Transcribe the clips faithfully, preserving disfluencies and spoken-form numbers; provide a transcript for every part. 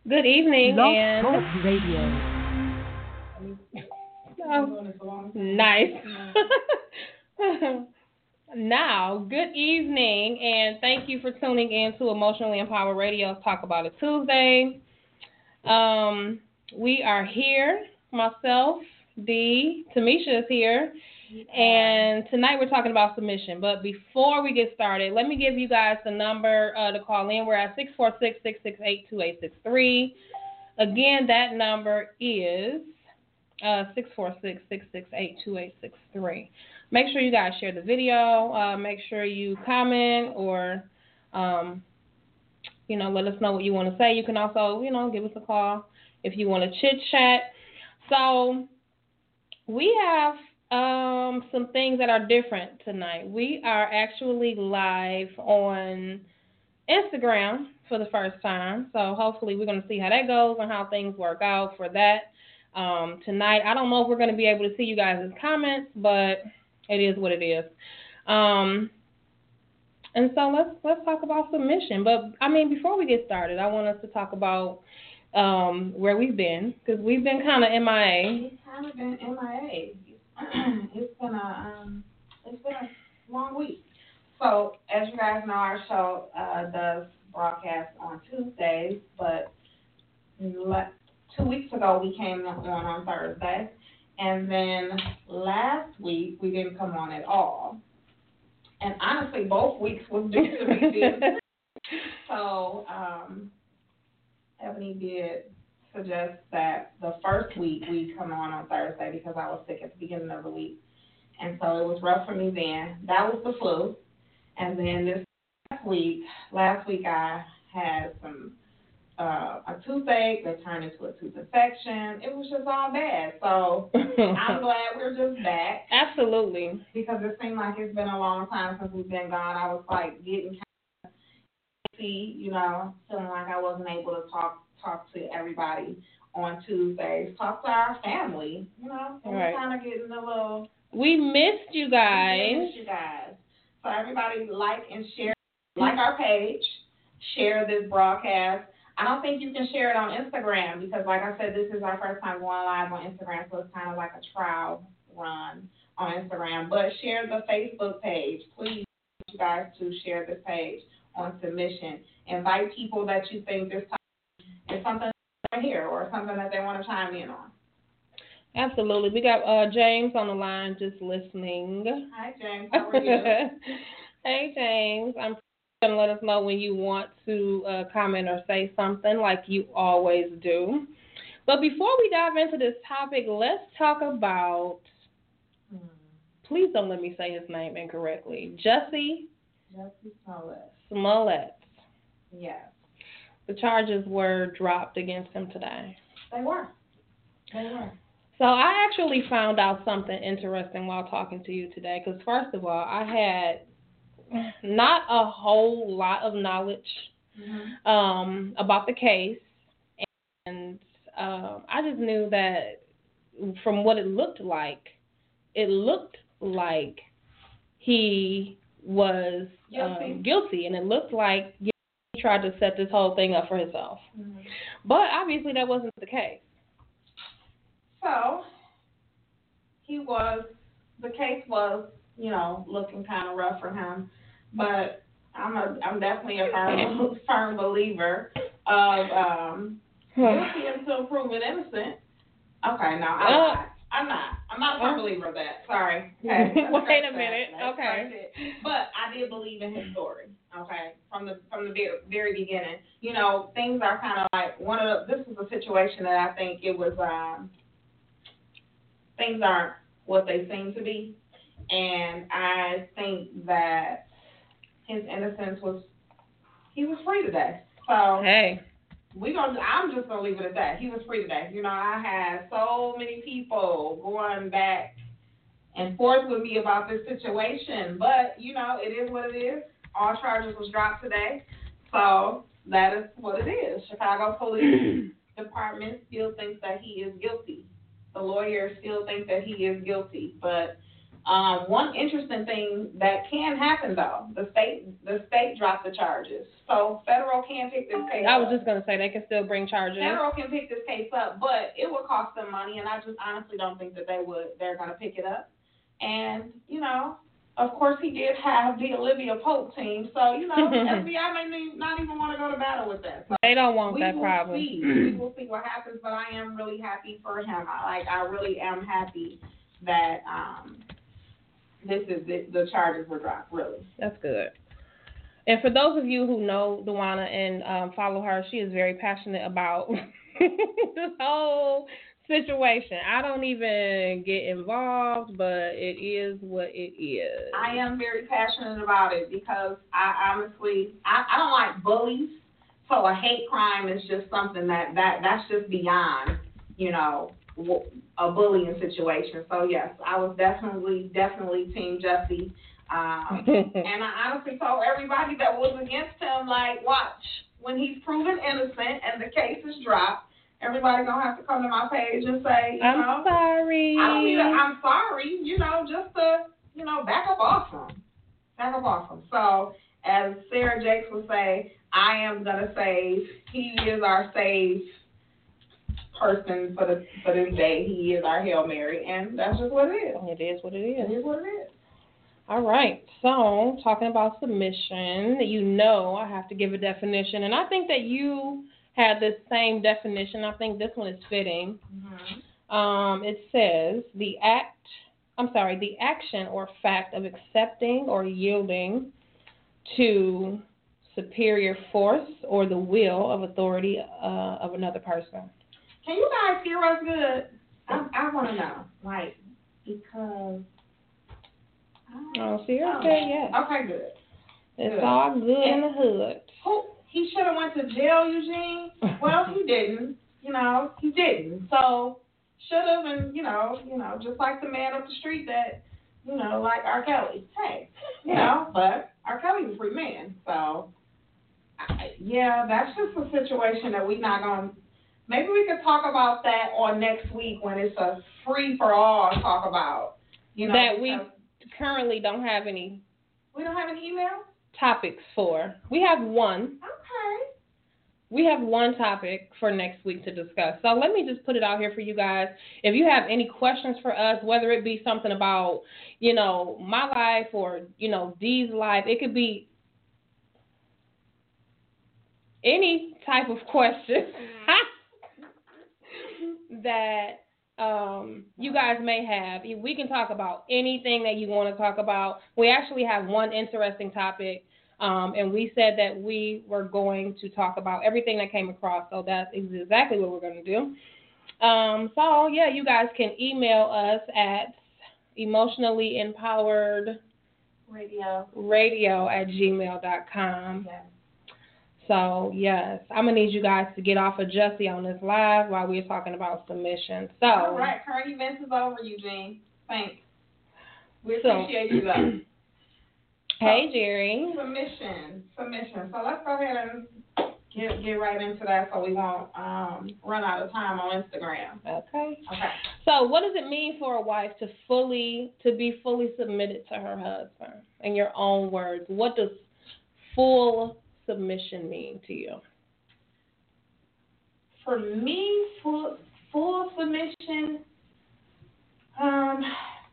Good evening Blog and Talk Radio. oh, nice. Now, good evening and thank you for tuning in to Emotionally Empowered Radio. Talk about it Tuesday. Um, we are here. Myself, Dee, Tamisha is here, and tonight we're talking about submission. But before we get started, let me give you guys the number uh, to call in. We're at six four six, six six eight, two eight six three. Again, that number is uh, six four six, six six eight, two eight six three. Make sure you guys share the video. Uh, make sure you comment or, um, you know, let us know what you want to say. You can also, you know, give us a call if you want to chit-chat. So we have um, some things that are different tonight. We are actually live on Instagram for the first time. So hopefully we're going to see how that goes and how things work out for that um, tonight. I don't know if we're going to be able to see you guys' comments, but it is what it is. Um, and so let's let's talk about submission. But, I mean, before we get started, I want us to talk about um, where we've been, because we've been kind of M I A. We've kind of been M I A. It's been a, um, it's been a long week. So, as you guys know, our show uh, does broadcast on Tuesdays, but le- two weeks ago we came on on Thursday, and then last week we didn't come on at all. And honestly, both weeks was due to me being sick. So, um, Ebony did suggest that the first week we come on on Thursday because I was sick at the beginning of the week, and so it was rough for me then. That was the flu. And then this last week, last week I had some uh, a toothache that turned into a tooth infection. It was just all bad. So I'm glad we're just back. Absolutely. Because it seemed like it's been a long time since we've been gone. I was like getting kind of see, you know, feeling like I wasn't able to talk talk to everybody on Tuesdays, talk to our family, you know. So right. We're kind of getting a little. We missed you guys. We missed you guys. So everybody like and share, like our page, share this broadcast. I don't think you can share it on Instagram because, like I said, this is our first time going live on Instagram, so it's kind of like a trial run on Instagram. But share the Facebook page. Please, you guys, to share this page on submission. Invite people that you think this time is something right here or something that they want to chime in on. Absolutely. We got uh, James on the line just listening. Hi, James. How are you? Hey, James. I'm going to let us know when you want to uh, comment or say something like you always do. But before we dive into this topic, let's talk about, hmm. please don't let me say his name incorrectly, Jussie Jussie Smollett. Smollett. Yes. The charges were dropped against him today. They were. They were. So I actually found out something interesting while talking to you today, because first of all, I had not a whole lot of knowledge mm-hmm. um, about the case, and um, I just knew that from what it looked like, it looked like he was guilty, um, guilty and it looked like he tried to set this whole thing up for himself. Mm-hmm. But obviously that wasn't the case. So, he was, the case was, you know, looking kind of rough for him, but I'm a, I'm definitely a firm, firm believer of um, guilty until proven innocent. Okay, no, I'm uh, not. I'm not. I'm not a firm uh, believer of that. Sorry. Okay, wait a minute. That. Okay. But I did believe in his story. Okay, from the from the very, very beginning. You know, things are kind of like one of the. This is a situation that I think it was. Um, things aren't what they seem to be, and I think that his innocence was. He was free today. So. Hey. We gonna. I'm just gonna leave it at that. He was free today. You know, I had so many people going back and forth with me about this situation, but you know, it is what it is. All charges was dropped today, so that is what it is. Chicago Police Department still thinks that he is guilty. The lawyer still thinks that he is guilty, but Um, one interesting thing that can happen though, the state the state dropped the charges, so federal can pick this case I up. was just gonna say they can still bring charges. Federal can pick this case up, but it would cost them money, and I just honestly don't think that they would. They're gonna pick it up, and you know, of course, he did have the Olivia Pope team, so you know, F B I may not even want to go to battle with that. So they don't want we that will problem. See. We will see what happens, but I am really happy for him. I, like I really am happy that um. This is it, the charges were dropped, really. That's good. And for those of you who know Dewana and um, follow her, she is very passionate about this whole situation. I don't even get involved, but it is what it is. I am very passionate about it because I honestly, I, I don't like bullies, so a hate crime is just something that, that that's just beyond, you know, a bullying situation. So yes, I was definitely, definitely Team Jussie. Um, and I honestly told everybody that was against him, like, watch, when he's proven innocent and the case is dropped, everybody gonna have to come to my page and say, you I'm know, sorry. I don't need a, I'm sorry, you know, just to, you know, back up off him. Back up off him. So as Sarah Jakes would say, I am gonna save. He is our save person for the for this day. He is our Hail Mary, and that's just what it is. It is what it is. It is what it is. All right. So talking about submission, you know I have to give a definition, and I think that you had the same definition. I think this one is fitting. Mm-hmm. Um, it says the act. I'm sorry, the action or fact of accepting or yielding to superior force or the will of authority uh, of another person. Can you guys hear us good? I, I want to know, like, because. Oh, see, I said yes. Okay, good. It's good. all good and, in the hood. Who, he should have went to jail, Eugene. Well, he didn't. You know, he didn't. So should have, and you know, you know, just like the man up the street that, you know, like R. Kelly. Hey, you know, but R. Kelly's a free man. So I, yeah, that's just a situation that we're not gonna. Maybe we could talk about that on next week when it's a free for all talk about, you know. That we currently don't have any. We don't have an email? Topics for. We have one. Okay. We have one topic for next week to discuss. So let me just put it out here for you guys. If you have any questions for us, whether it be something about, you know, my life or, you know, Dee's life, it could be any type of question that um, you guys may have. We can talk about anything that you want to talk about. We actually have one interesting topic, um, and we said that we were going to talk about everything that came across, so that's exactly what we're going to do. Um, so, yeah, you guys can email us at emotionally empowered radio radio at gmail dot com. Yes. So, yes, I'm going to need you guys to get off of Jussie on this live while we're talking about submission. So, all right, current events is over, Eugene. Thanks. We appreciate so, you, though. Hey, Jerry. Submission, submission. So let's go ahead and get get right into that so we won't um, run out of time on Instagram. Okay. Okay. So what does it mean for a wife to fully, to be fully submitted to her husband? In your own words, what does full submission mean to you? For me, full full submission, um,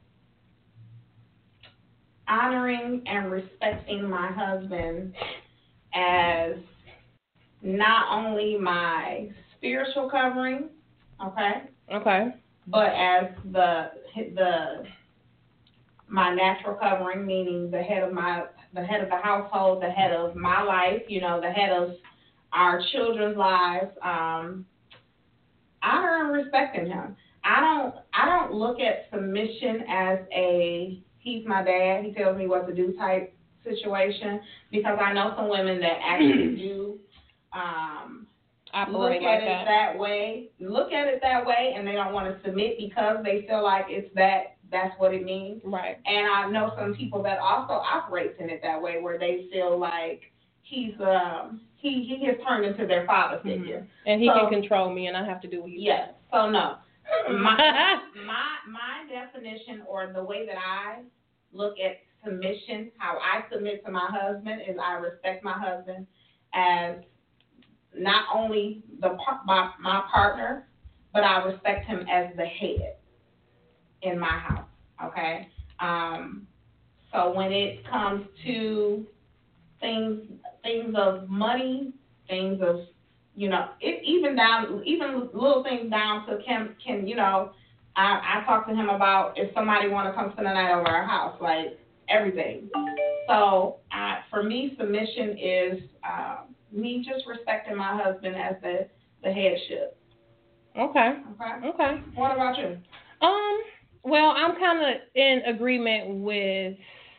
honoring and respecting my husband as not only my spiritual covering, okay, okay, but as the the my natural covering, meaning the head of my the head of the household, the head of my life, you know, the head of our children's lives. Um, honor and respecting him. I don't I don't look at submission as a he's my dad, he tells me what to do type situation, because I know some women that actually do um, look at like it that. that way, look at it that way, and they don't want to submit because they feel like it's that that's what it means. Right. And I know some people that also operates in it that way, where they feel like he's um he he has turned into their father figure, mm-hmm. and he so, can control me, and I have to do what he yes. says. So no, my, my my definition, or the way that I look at submission, how I submit to my husband, is I respect my husband as not only the my, my partner, but I respect him as the head in my house. Okay. Um, so when it comes to things things of money, things of, you know, it, even down, even little things down to can, can you know, I, I talk to him about if somebody want to come spend the night over our house, like everything. So uh, for me, submission is uh, me just respecting my husband as the, the headship. Okay. Okay. Okay. What about you? Um. Well, I'm kind of in agreement with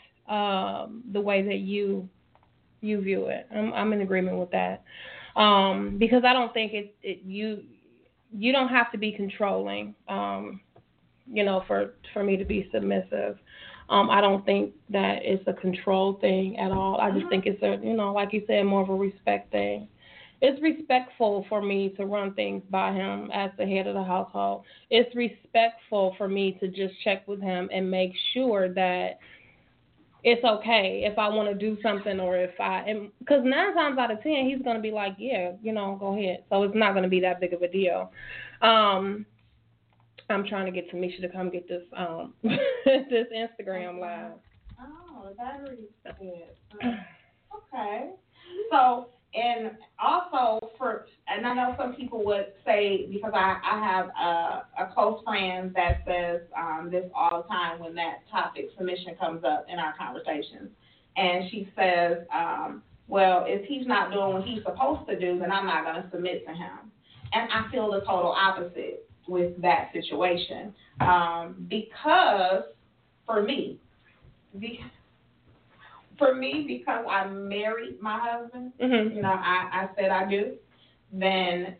um the way that you you view it. I'm I'm in agreement with that. Um, because I don't think it, it you you don't have to be controlling, um, you know, for for me to be submissive. Um, I don't think that it's a control thing at all. I just think it's a, you know, like you said, more of a respect thing. It's respectful for me to run things by him as the head of the household. It's respectful for me to just check with him and make sure that it's okay if I want to do something, or if I, because nine times out of ten, he's going to be like, yeah, you know, go ahead. So it's not going to be that big of a deal. Um, I'm trying to get Tamisha to come get this um this Instagram live. Oh, the battery's dead. Okay. So, and also for, and I know some people would say, because I, I have a, a close friend that says um, this all the time when that topic, submission, comes up in our conversations. And she says, um, well, if he's not doing what he's supposed to do, then I'm not going to submit to him. And I feel the total opposite with that situation. Um, because for me, the, For me, because I married my husband, mm-hmm. you know, I, I said I do, then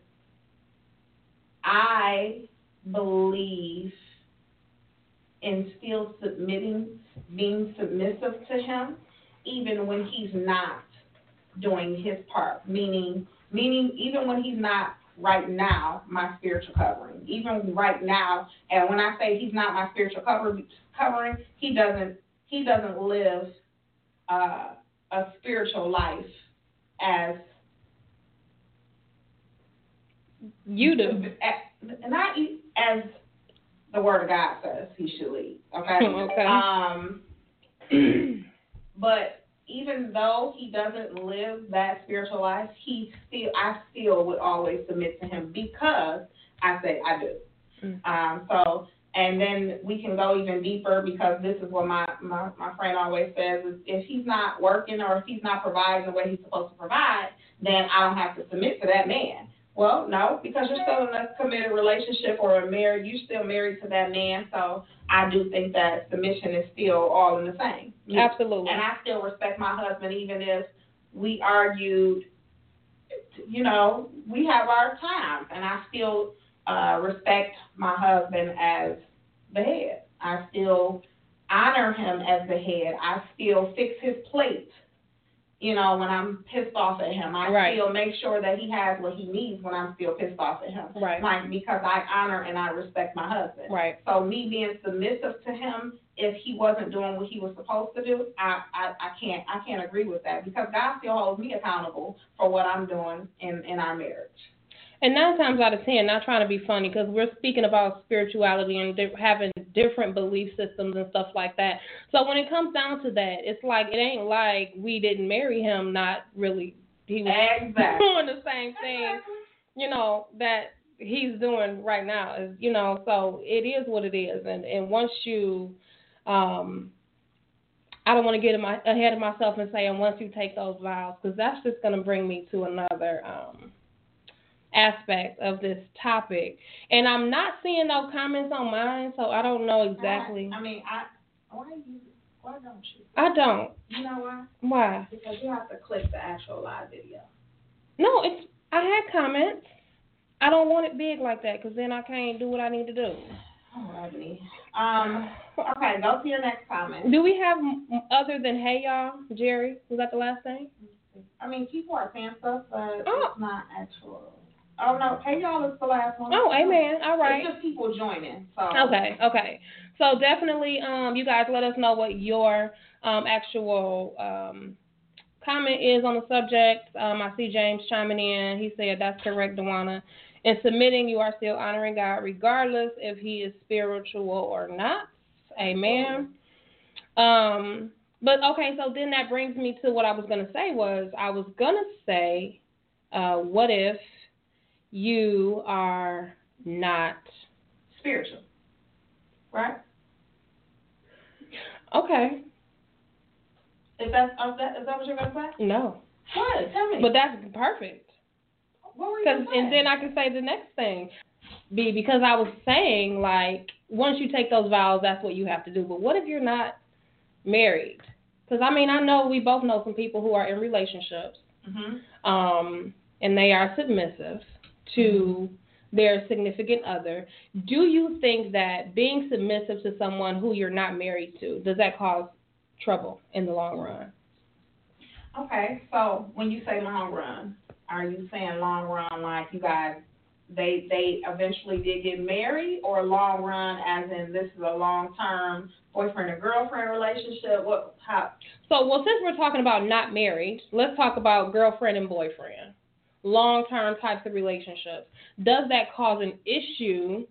I believe in still submitting, being submissive to him, even when he's not doing his part, meaning, meaning even when he's not right now my spiritual covering, even right now, and when I say he's not my spiritual cover, covering, he doesn't, he doesn't live Uh, a spiritual life as you do, not as the Word of God says he should lead. Okay. Okay. Um, but even though he doesn't live that spiritual life, he still, I still would always submit to him because I say I do. Mm. Um, so. And then we can go even deeper, because this is what my, my, my friend always says, is if he's not working or if he's not providing the way he's supposed to provide, then I don't have to submit to that man. Well, no, because you're still in a committed relationship or a marriage, you're still married to that man. So I do think that submission is still all in the same. Absolutely. And I still respect my husband, even if we argued, you know, we have our times, and I still Uh, respect my husband as the head. I still honor him as the head. I still fix his plate, you know, when I'm pissed off at him. I right. still make sure that he has what he needs when I'm still pissed off at him. Right. Like, because I honor and I respect my husband. Right. So me being submissive to him, if he wasn't doing what he was supposed to do, I, I, I can't I can't agree with that, because God still holds me accountable for what I'm doing in, in our marriage. And nine times out of ten, not trying to be funny, because we're speaking about spirituality and di- having different belief systems and stuff like that. So when it comes down to that, it's like, it ain't like we didn't marry him, not really. He was exactly. doing the same thing, you know, that he's doing right now. Is, you know, so it is what it is. And, and once you, um, I don't want to get in my, ahead of myself and say, and once you take those vows, because that's just going to bring me to another um aspect of this topic, and I'm not seeing no comments on mine, so I don't know exactly. I, I mean, I why you why don't you? I don't. You know why? Why? Because you have to click the actual live video. No, it's I had comments. I don't want it big like that, because then I can't do what I need to do. Oh, lovely. Um. Okay, go to your next comment. Do we have other than hey y'all, Jerry? Was that the last thing? I mean, people are saying stuff, but oh. It's not actual. Oh, no, hey, y'all, it's the last one. Oh, amen. All right. It's just people joining. So. Okay, okay. So definitely, um, you guys let us know what your um, actual um, comment is on the subject. Um, I see James chiming in. He said, that's correct, Dewana. In submitting, you are still honoring God regardless if he is spiritual or not. Amen. Um, but, okay, so then that brings me to what I was going to say was, I was going to say, uh, what if you are not spiritual, right? Okay. Is that, is that, is that what you're going to say? No. What? Tell me. But that's perfect. What were you going to say? And then I can say the next thing. Be because I was saying, like, once you take those vows, that's what you have to do. But what if you're not married? Because, I mean, I know we both know some people who are in relationships, mm-hmm. um, and they are submissive to mm-hmm. their significant other. Do you think that being submissive to someone who you're not married to, does that cause trouble in the long run? Okay, so when you say long run, are you saying long run like you guys, they they eventually did get married, or long run as in this is a long-term boyfriend and girlfriend relationship? What? How? So, well, since we're talking about not married, let's talk about girlfriend and boyfriend, long-term types of relationships. Does that cause an issue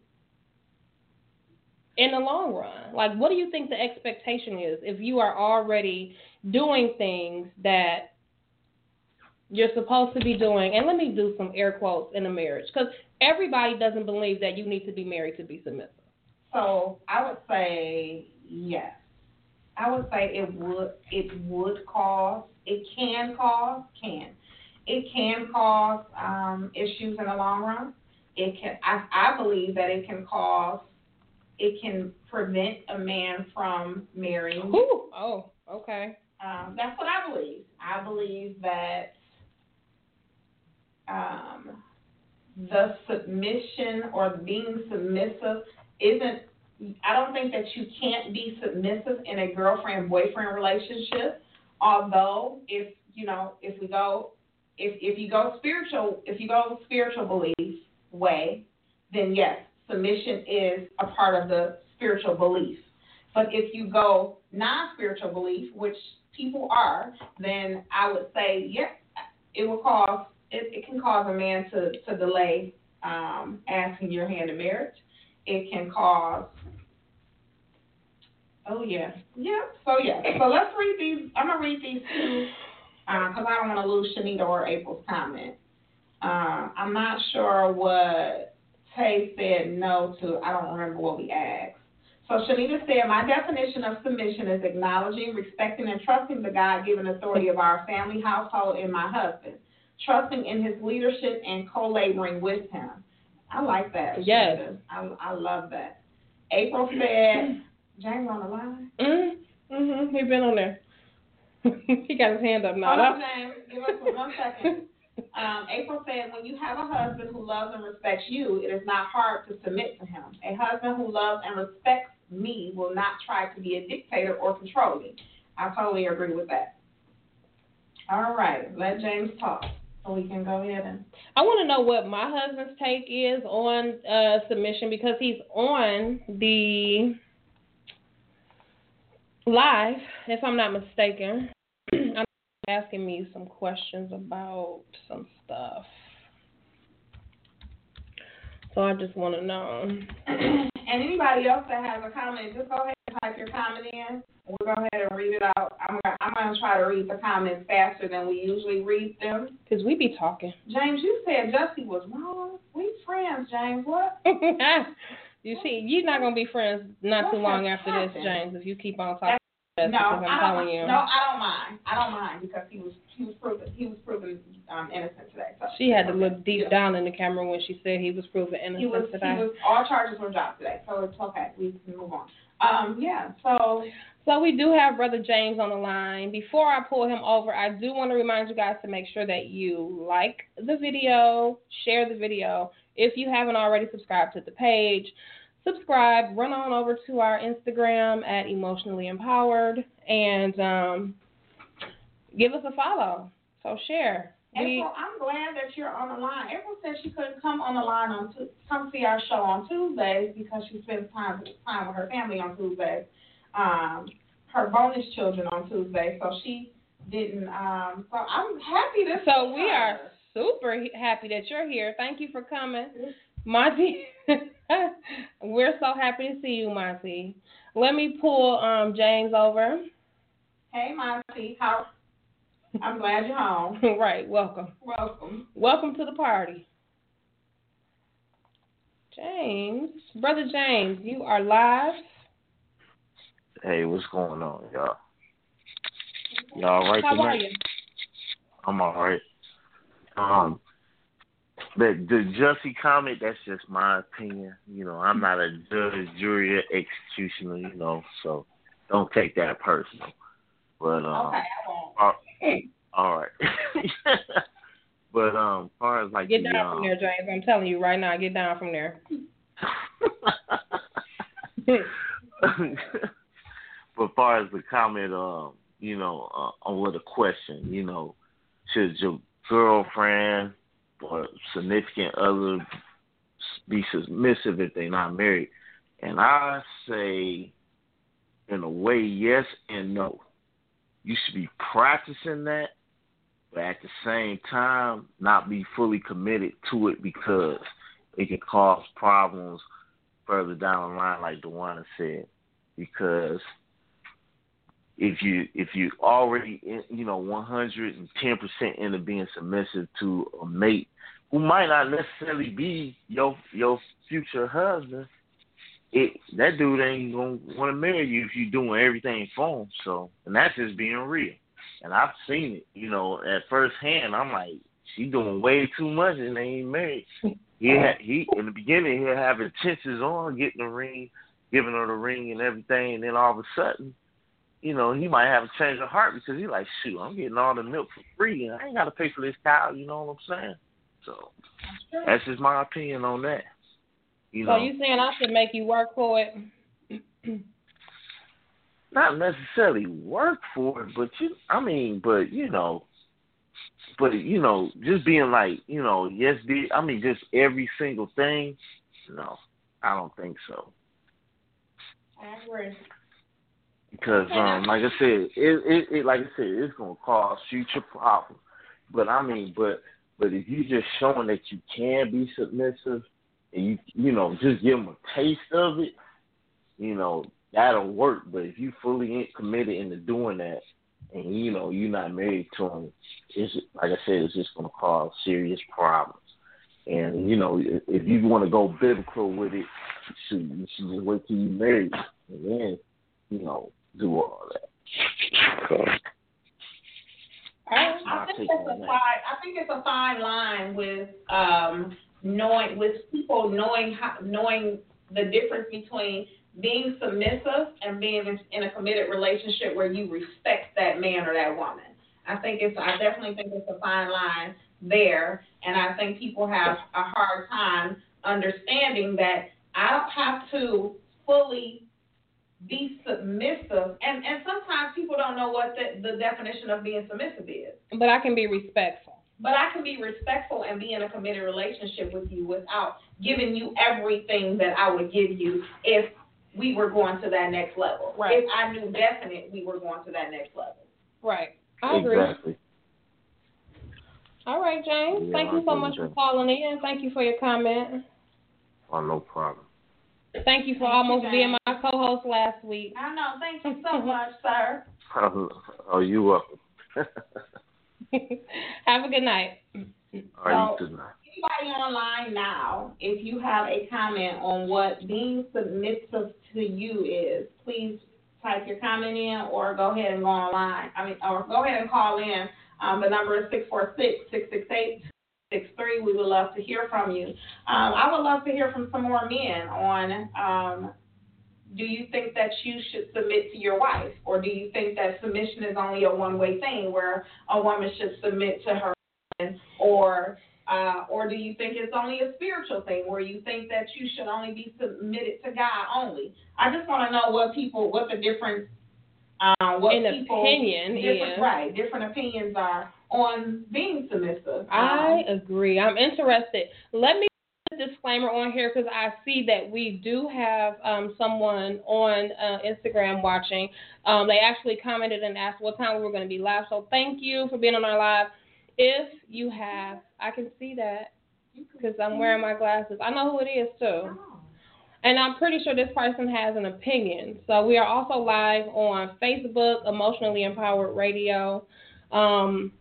in the long run? Like, what do you think the expectation is if you are already doing things that you're supposed to be doing? And let me do some air quotes in a marriage, because everybody doesn't believe that you need to be married to be submissive. So I would say yes. I would say it would it would cause, it can cause, can. It can cause um, issues in the long run. It can. I, I believe that it can cause, it can prevent a man from marrying. Ooh, oh, okay. Um, that's what I believe. I believe that um, the submission or being submissive isn't, I don't think that you can't be submissive in a girlfriend-boyfriend relationship, although if, you know, if we go, if, if you go spiritual, if you go spiritual belief way, then yes, submission is a part of the spiritual belief. But if you go non-spiritual belief, which people are, then I would say, yes, it will cause, it, it can cause a man to, to delay um, asking your hand in marriage. It can cause, oh, yeah. Yeah, so, yeah. So let's read these. I'm going to read these two because uh, I don't want to lose Shanita or April's comment. Uh, I'm not sure what Tay said no to. I don't remember what we asked. So Shanita said, my definition of submission is acknowledging, respecting, and trusting the God-given authority of our family, household, and my husband. Trusting in his leadership and co-laboring with him. I like that. Yes. I, I love that. April said, James on the line? Mm-hmm. Mm-hmm. He's been on there. He got his hand up now. Hold on, James. Give us one second. Um, April said, when you have a husband who loves and respects you, it is not hard to submit to him. A husband who loves and respects me will not try to be a dictator or control me. I totally agree with that. All right. Let James talk. So we can go ahead and. I want to know what my husband's take is on uh, submission, because he's on the live, if I'm not mistaken. I'm asking me some questions about some stuff. So I just want to know. And anybody else that has a comment, just go ahead and type your comment in. We'll go ahead and read it out. I'm gonna, I'm going to try to read the comments faster than we usually read them. Because we be talking. James, you said Jussie was wrong. We friends, James. What? You see, you're not going to be friends not what too long after happened? this, James, if you keep on talking. No, I'm I telling don't, you. no, I don't mind. I don't mind because he was he was proven he was proven um, innocent today. So she had to okay. look deep yeah. down in the camera when she said he was proven innocent he was, today. He was all charges were dropped today, so it's okay. We can move on. Um, yeah. So so we do have Brother James on the line. Before I pull him over, I do want to remind you guys to make sure that you like the video, share the video. If you haven't already subscribed to the page, subscribe, run on over to our Instagram at Emotionally Empowered, and um, give us a follow. So share. we, April, I'm glad that you're on the line. April said she couldn't come on the line on tu- come see our show on Tuesdays because she spends time time with her family on Tuesdays. Um, her bonus children on Tuesdays, so she didn't. Um, so I'm happy to. So we are super happy that you're here. Thank you for coming, Monty. We're so happy to see you, Monty. Let me pull um James over. Hey, Monty, how? I'm glad you're home. Right, welcome. Welcome. Welcome to the party. James, Brother James, you are live. Hey, what's going on, y'all? Y'all all right How tonight? are you? I'm all right. Um, the, the Jussie comment, that's just my opinion. You know, I'm not a judge, jury, or executioner, you know, so don't take that personal. But, um, okay, I won't. Uh, all right. But, um, as far as like Get the, down um, from there, James. I'm telling you right now, get down from there. But as far as the comment, um, you know, uh, on with a question, you know, should your girlfriend or significant other be submissive if they're not married? And I say, in a way, yes and no. You should be practicing that, but at the same time, not be fully committed to it because it can cause problems further down the line, like DeWanda said. Because if you if you already in, you know one hundred ten percent into being submissive to a mate who might not necessarily be your your future husband, it that dude ain't gonna want to marry you if you're doing everything for him. So, and that's just being real. And I've seen it, you know, at first hand. I'm like, she doing way too much and they ain't married. He ha- he in the beginning he'll have intentions on getting the ring, giving her the ring and everything, and then all of a sudden, you know, he might have a change of heart because he's like, shoot, I'm getting all the milk for free and I ain't got to pay for this cow, you know what I'm saying? So that's just my opinion on that. You so know, you saying I should make you work for it? not necessarily work for it, but you, I mean, but you know, but you know, just being like, you know, yes, be, I mean, just every single thing. No, I don't think so. I agree. Because, um, like I said, it, it, it, like I said, it's gonna cause future problems. But I mean, but, but if you just showing that you can be submissive, and you, you know, just give them a taste of it, you know, that'll work. But if you fully committed into doing that, and you know you're not married to them, it's like I said, it's just gonna cause serious problems. And you know, if, if you want to go biblical with it, shoot, you should just wait till you're married, and then, you know, do all that. So, I, I think that's a fine. I think it's a fine line with um, knowing with people knowing how, knowing the difference between being submissive and being in, in a committed relationship where you respect that man or that woman. I think it's. I definitely think it's a fine line there, and I think people have a hard time understanding that I don't have to fully be submissive, and, and sometimes people don't know what the, the definition of being submissive is. But I can be respectful. But I can be respectful and be in a committed relationship with you without giving you everything that I would give you if we were going to that next level. Right. If I knew definite we were going to that next level. Right. I agree. Exactly. All right, James. Yeah, Thank you so much for calling in. Thank you for your comment. Oh, no problem. Thank you for Thank almost you, being my co-host last week. I know. Thank you so much, sir. Oh, oh, you welcome. Have a good night. All right, you too. Anybody online now, if you have a comment on what being submissive to you is, please type your comment in or go ahead and go online. I mean, or go ahead and call in. Um, the number is six four six, six six eight, two six three. We would love to hear from you. Um, I would love to hear from some more men on um, do you think that you should submit to your wife, or do you think that submission is only a one-way thing where a woman should submit to her husband, or uh, or do you think it's only a spiritual thing where you think that you should only be submitted to God only? I just want to know what people, what the different, uh, what An people, opinion different, is. right, different opinions are on being submissive. I um, agree. I'm interested. Let me put a disclaimer on here because I see that we do have um, someone on uh, Instagram watching. Um, they actually commented and asked what time we were going to be live. So thank you for being on our live. If you have, I can see that because I'm wearing my glasses. I know who it is too. And I'm pretty sure this person has an opinion. So we are also live on Facebook, Emotionally Empowered Radio. Um,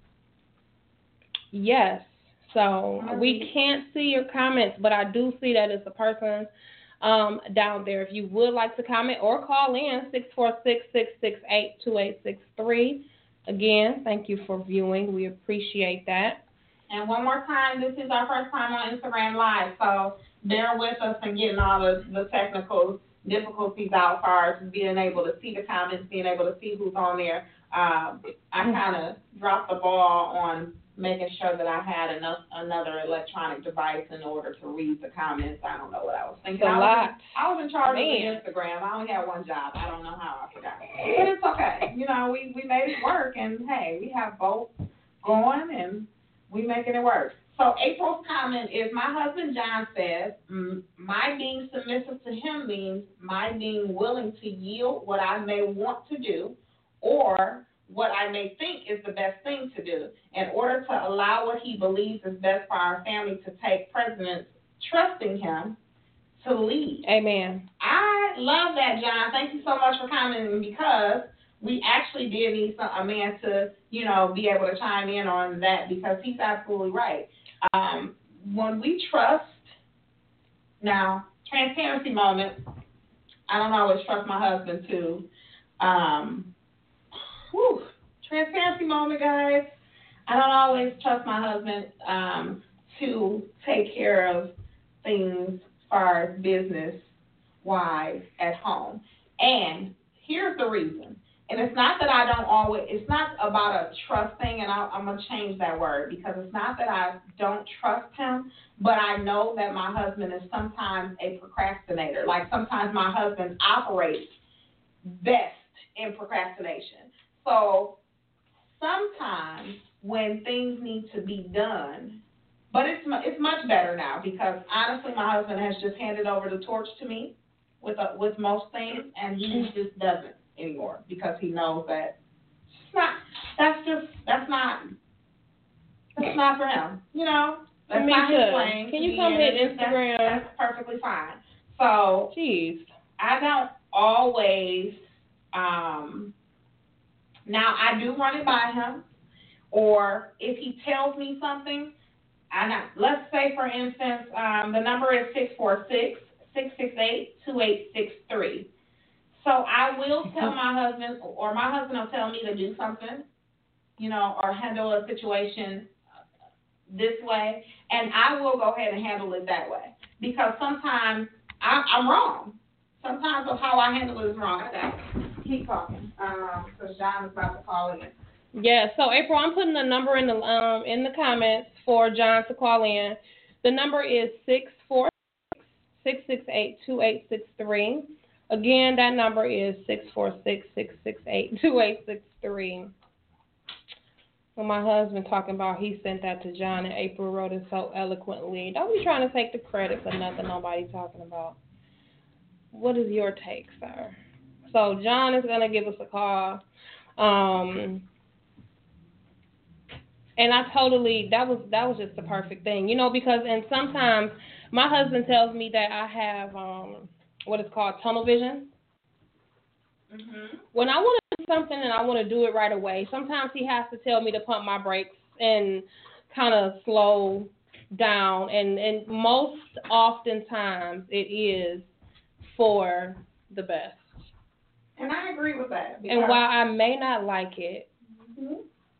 yes. So we can't see your comments, but I do see that it's a person um, down there. If you would like to comment or call in, six four six, six six eight, two eight six three. Again, thank you for viewing. We appreciate that. And one more time, this is our first time on Instagram Live, so bear with us in getting all the, the technical difficulties out as far as being able to see the comments, being able to see who's on there. Um, I kind of dropped the ball on making sure that I had enough, another electronic device in order to read the comments. I don't know what I was thinking. It's a I was lot. In, I was in charge Man. of the Instagram. I only had one job. I don't know how I forgot. But it's okay. You know, we, we made it work, and, hey, we have both going, and we making it work. So April's comment is, my husband John says, my being submissive to him means my being willing to yield what I may want to do or what I may think is the best thing to do in order to allow what he believes is best for our family to take precedence, trusting him to lead. Amen. I love that, John. Thank you so much for commenting, because we actually did need some, a man to, you know, be able to chime in on that, because he's absolutely right. Um, when we trust, now, transparency moment, I don't always trust my husband too. Um, whew, transparency moment, guys. I don't always trust my husband um, to take care of things as far as business-wise at home. And here's the reason. And it's not that I don't always, it's not about a trust thing, and I, I'm going to change that word, because it's not that I don't trust him, but I know that my husband is sometimes a procrastinator. Like, sometimes my husband operates best in procrastination. So sometimes when things need to be done, but it's it's much better now, because honestly my husband has just handed over the torch to me with a, with most things, and he just doesn't anymore, because he knows that it's not, that's just, that's not, that's not for him, you know? That's Me not too. his lane. Can you come hit Instagram? That's, that's perfectly fine. So, Jeez. I don't always, um, now I do run it by him, or if he tells me something, I know, let's say for instance, um, the number is six four six, six six eight, two eight six three. So I will tell my husband, or my husband will tell me to do something, you know, or handle a situation this way, and I will go ahead and handle it that way, because sometimes I, I'm wrong. Sometimes of how I handle it is wrong. I got to keep talking, because um, John is about to call in. Yeah, so April, I'm putting the number in the um in the comments for John to call in. The number is six four six, six six eight, two eight six three. Again, that number is six four six, six six eight, two eight six three. Well, my husband talking about he sent that to John, and April wrote it so eloquently. Don't be trying to take the credit for nothing nobody's talking about. What is your take, sir? So John is going to give us a call. Um, and I totally, that was that was just the perfect thing, you know, because, and sometimes my husband tells me that I have um, what is called tunnel vision. Mm-hmm. When I want to do something and I want to do it right away, sometimes he has to tell me to pump my brakes and kind of slow down. And, and most oftentimes it is for the best. And I agree with that. And while I may not like it, mm-hmm.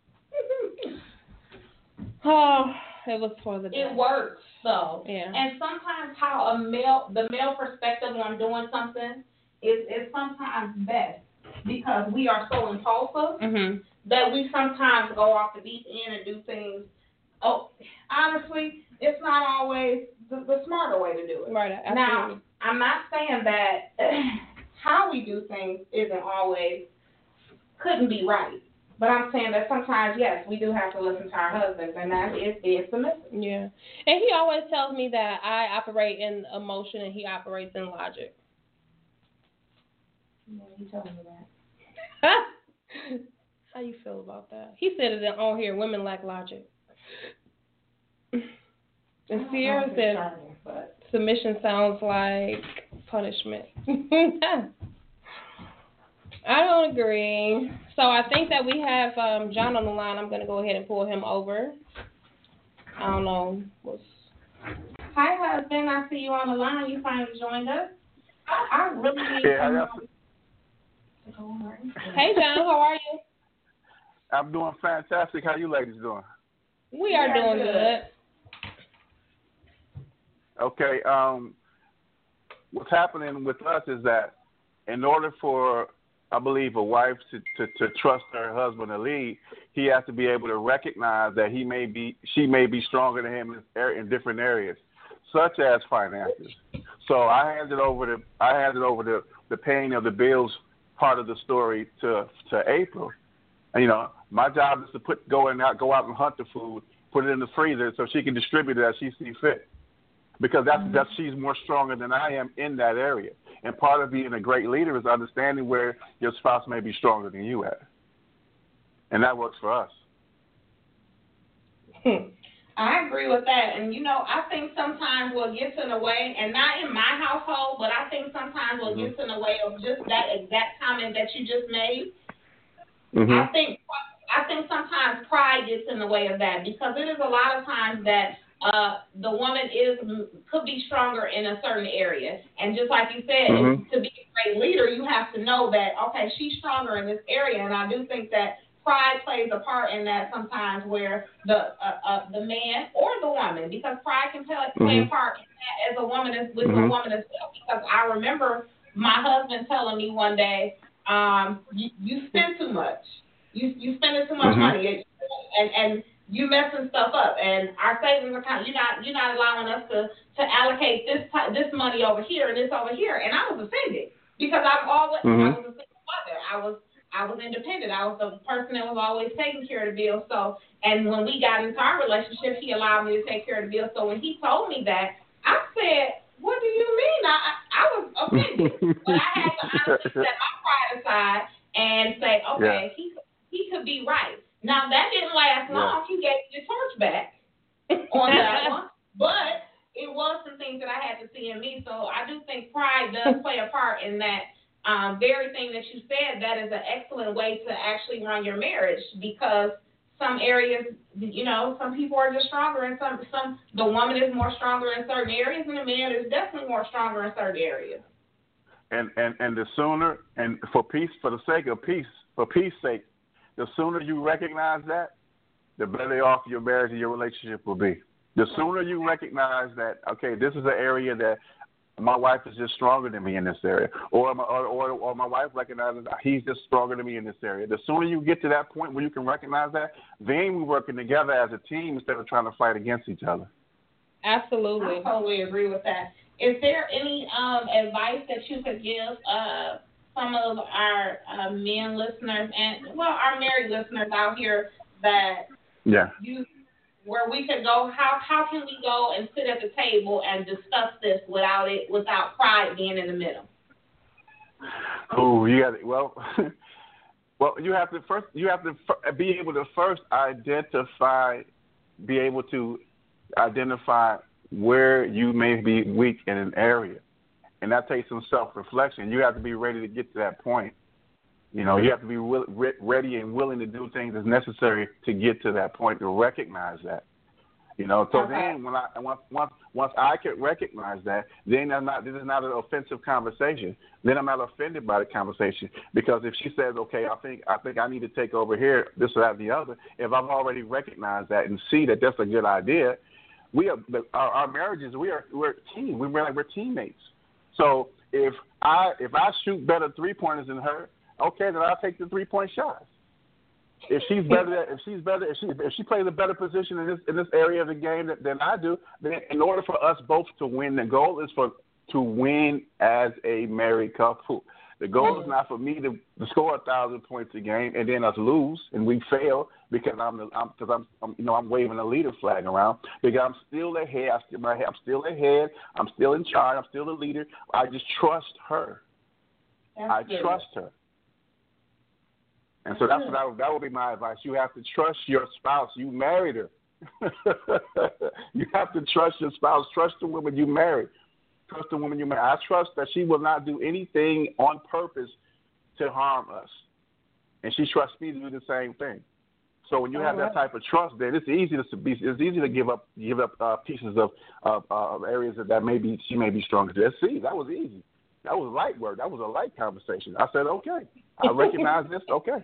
oh, it was for the best. It works, though. Yeah. And sometimes how a male, the male perspective on doing something is, is sometimes best, because we are so impulsive mm-hmm. that we sometimes go off the deep end and do things. Oh, honestly, it's not always the, the smarter way to do it. Right. Absolutely. Now, I'm not saying that how we do things isn't always, couldn't be right. But I'm saying that sometimes, yes, we do have to listen to our husbands, and that is being submissive. Yeah. And he always tells me that I operate in emotion and he operates in logic. Yeah, he told me that. How you feel about that? He said it on here, women lack logic. And Sierra said charming, but... submission sounds like punishment. I don't agree. So I think that we have um, John on the line. I'm going to go ahead and pull him over. I don't know. What's... Hi, husband. I see you on the line. You finally joined us. I really need yeah, to go on. Hey, John. How are you? I'm doing fantastic. How you ladies doing? We are Yeah, doing good. good. Okay. Um, what's happening with us is that in order for, I believe, a wife to, to, to trust her husband to lead, he has to be able to recognize that he may be, she may be stronger than him in, in different areas, such as finances. So I handed over the, I handed over the, the paying of the bills part of the story to to April. And, you know, my job is to put go and out, go out and hunt the food, put it in the freezer so she can distribute it as she sees fit. Because that's, mm-hmm. that's she's more stronger than I am in that area. And part of being a great leader is understanding where your spouse may be stronger than you at. And that works for us. I agree with that. And, you know, I think sometimes what gets in the way, and not in my household, but I think sometimes what mm-hmm. gets in the way of just that exact comment that you just made, mm-hmm. I think I think sometimes pride gets in the way of that, because it is a lot of times that Uh, the woman is could be stronger in a certain area, and just like you said, mm-hmm. to be a great leader, you have to know that okay, she's stronger in this area, and I do think that pride plays a part in that sometimes, where the uh, uh, the man or the woman, because pride can play, play mm-hmm. a part in that as a woman as with mm-hmm. a woman as well. Because I remember my husband telling me one day, um, you, you spend too much, you you spending too much mm-hmm. money, and and you messing stuff up, and our savings account, you're not you're not allowing us to, to allocate this t- this money over here and this over here. And I was offended, because I'm always mm-hmm. I was a single mother. I was I was independent. I was the person that was always taking care of the bills. So, and when we got into our relationship, he allowed me to take care of the bills. So when he told me that, I said, "What do you mean?" I I, I was offended, but I had to honestly set my pride aside and say, "Okay, yeah. he he could be right." Now, that didn't last long. Yeah. He gave me the torch back on that one. But it was some things that I had to see in me. So I do think pride does play a part in that um, very thing that you said. That is an excellent way to actually run your marriage, because some areas, you know, some people are just stronger, and some, some the woman is more stronger in certain areas, and the man is definitely more stronger in certain areas. And, and, and the sooner, and for peace, for the sake of peace, for peace sake, the sooner you recognize that, the better off your marriage and your relationship will be. The sooner you recognize that, okay, this is an area that my wife is just stronger than me in this area, or my, or, or, or my wife recognizes he's just stronger than me in this area. The sooner you get to that point where you can recognize that, then we're working together as a team instead of trying to fight against each other. Absolutely. I totally agree with that. Is there any um, advice that you could give uh, some of our uh, men listeners and, well, our married listeners out here that yeah. you, where we could go, how how can we go and sit at the table and discuss this without it, without pride being in the middle? Oh, you got it. Well, well, you have to first, you have to be able to first identify, be able to identify where you may be weak in an area. And that takes some self-reflection. You have to be ready to get to that point. You know, you have to be will, re- ready and willing to do things as necessary to get to that point, to recognize that. You know, so okay. then when I once once once I can recognize that, then I'm not. This is not an offensive conversation. Then I'm not offended by the conversation, because if she says, "Okay, I think I think I need to take over here, this or that, and the other," if I've already recognized that and see that that's a good idea, we are our, our marriages. We are we're a team. We're like we're teammates. So if I if I shoot better three pointers than her, okay, then I'll take the three point shots. If she's better, if she's better, if she if she plays a better position in this in this area of the game than, than I do, then in order for us both to win, the goal is for to win as a married couple. The goal mm-hmm. is not for me to, to score a thousand points a game and then us lose and we fail because I'm I'm because I'm, I'm you know I'm waving a leader flag around because I'm still ahead. I still, I'm still ahead. I'm still in charge. I'm still the leader. I just trust her. That's I good. trust her. And so that's what I, that would be my advice. You have to trust your spouse. You married her. You have to trust your spouse. Trust the woman you married. Trust the woman you married. I trust that she will not do anything on purpose to harm us. And she trusts me to do the same thing. So when you have that type of trust, then it's easy to be, it's easy to give up give up uh, pieces of of uh, areas that, that maybe she may be stronger. Let's see, that was easy. That was light work. That was a light conversation. I said, okay, I recognize this. Okay.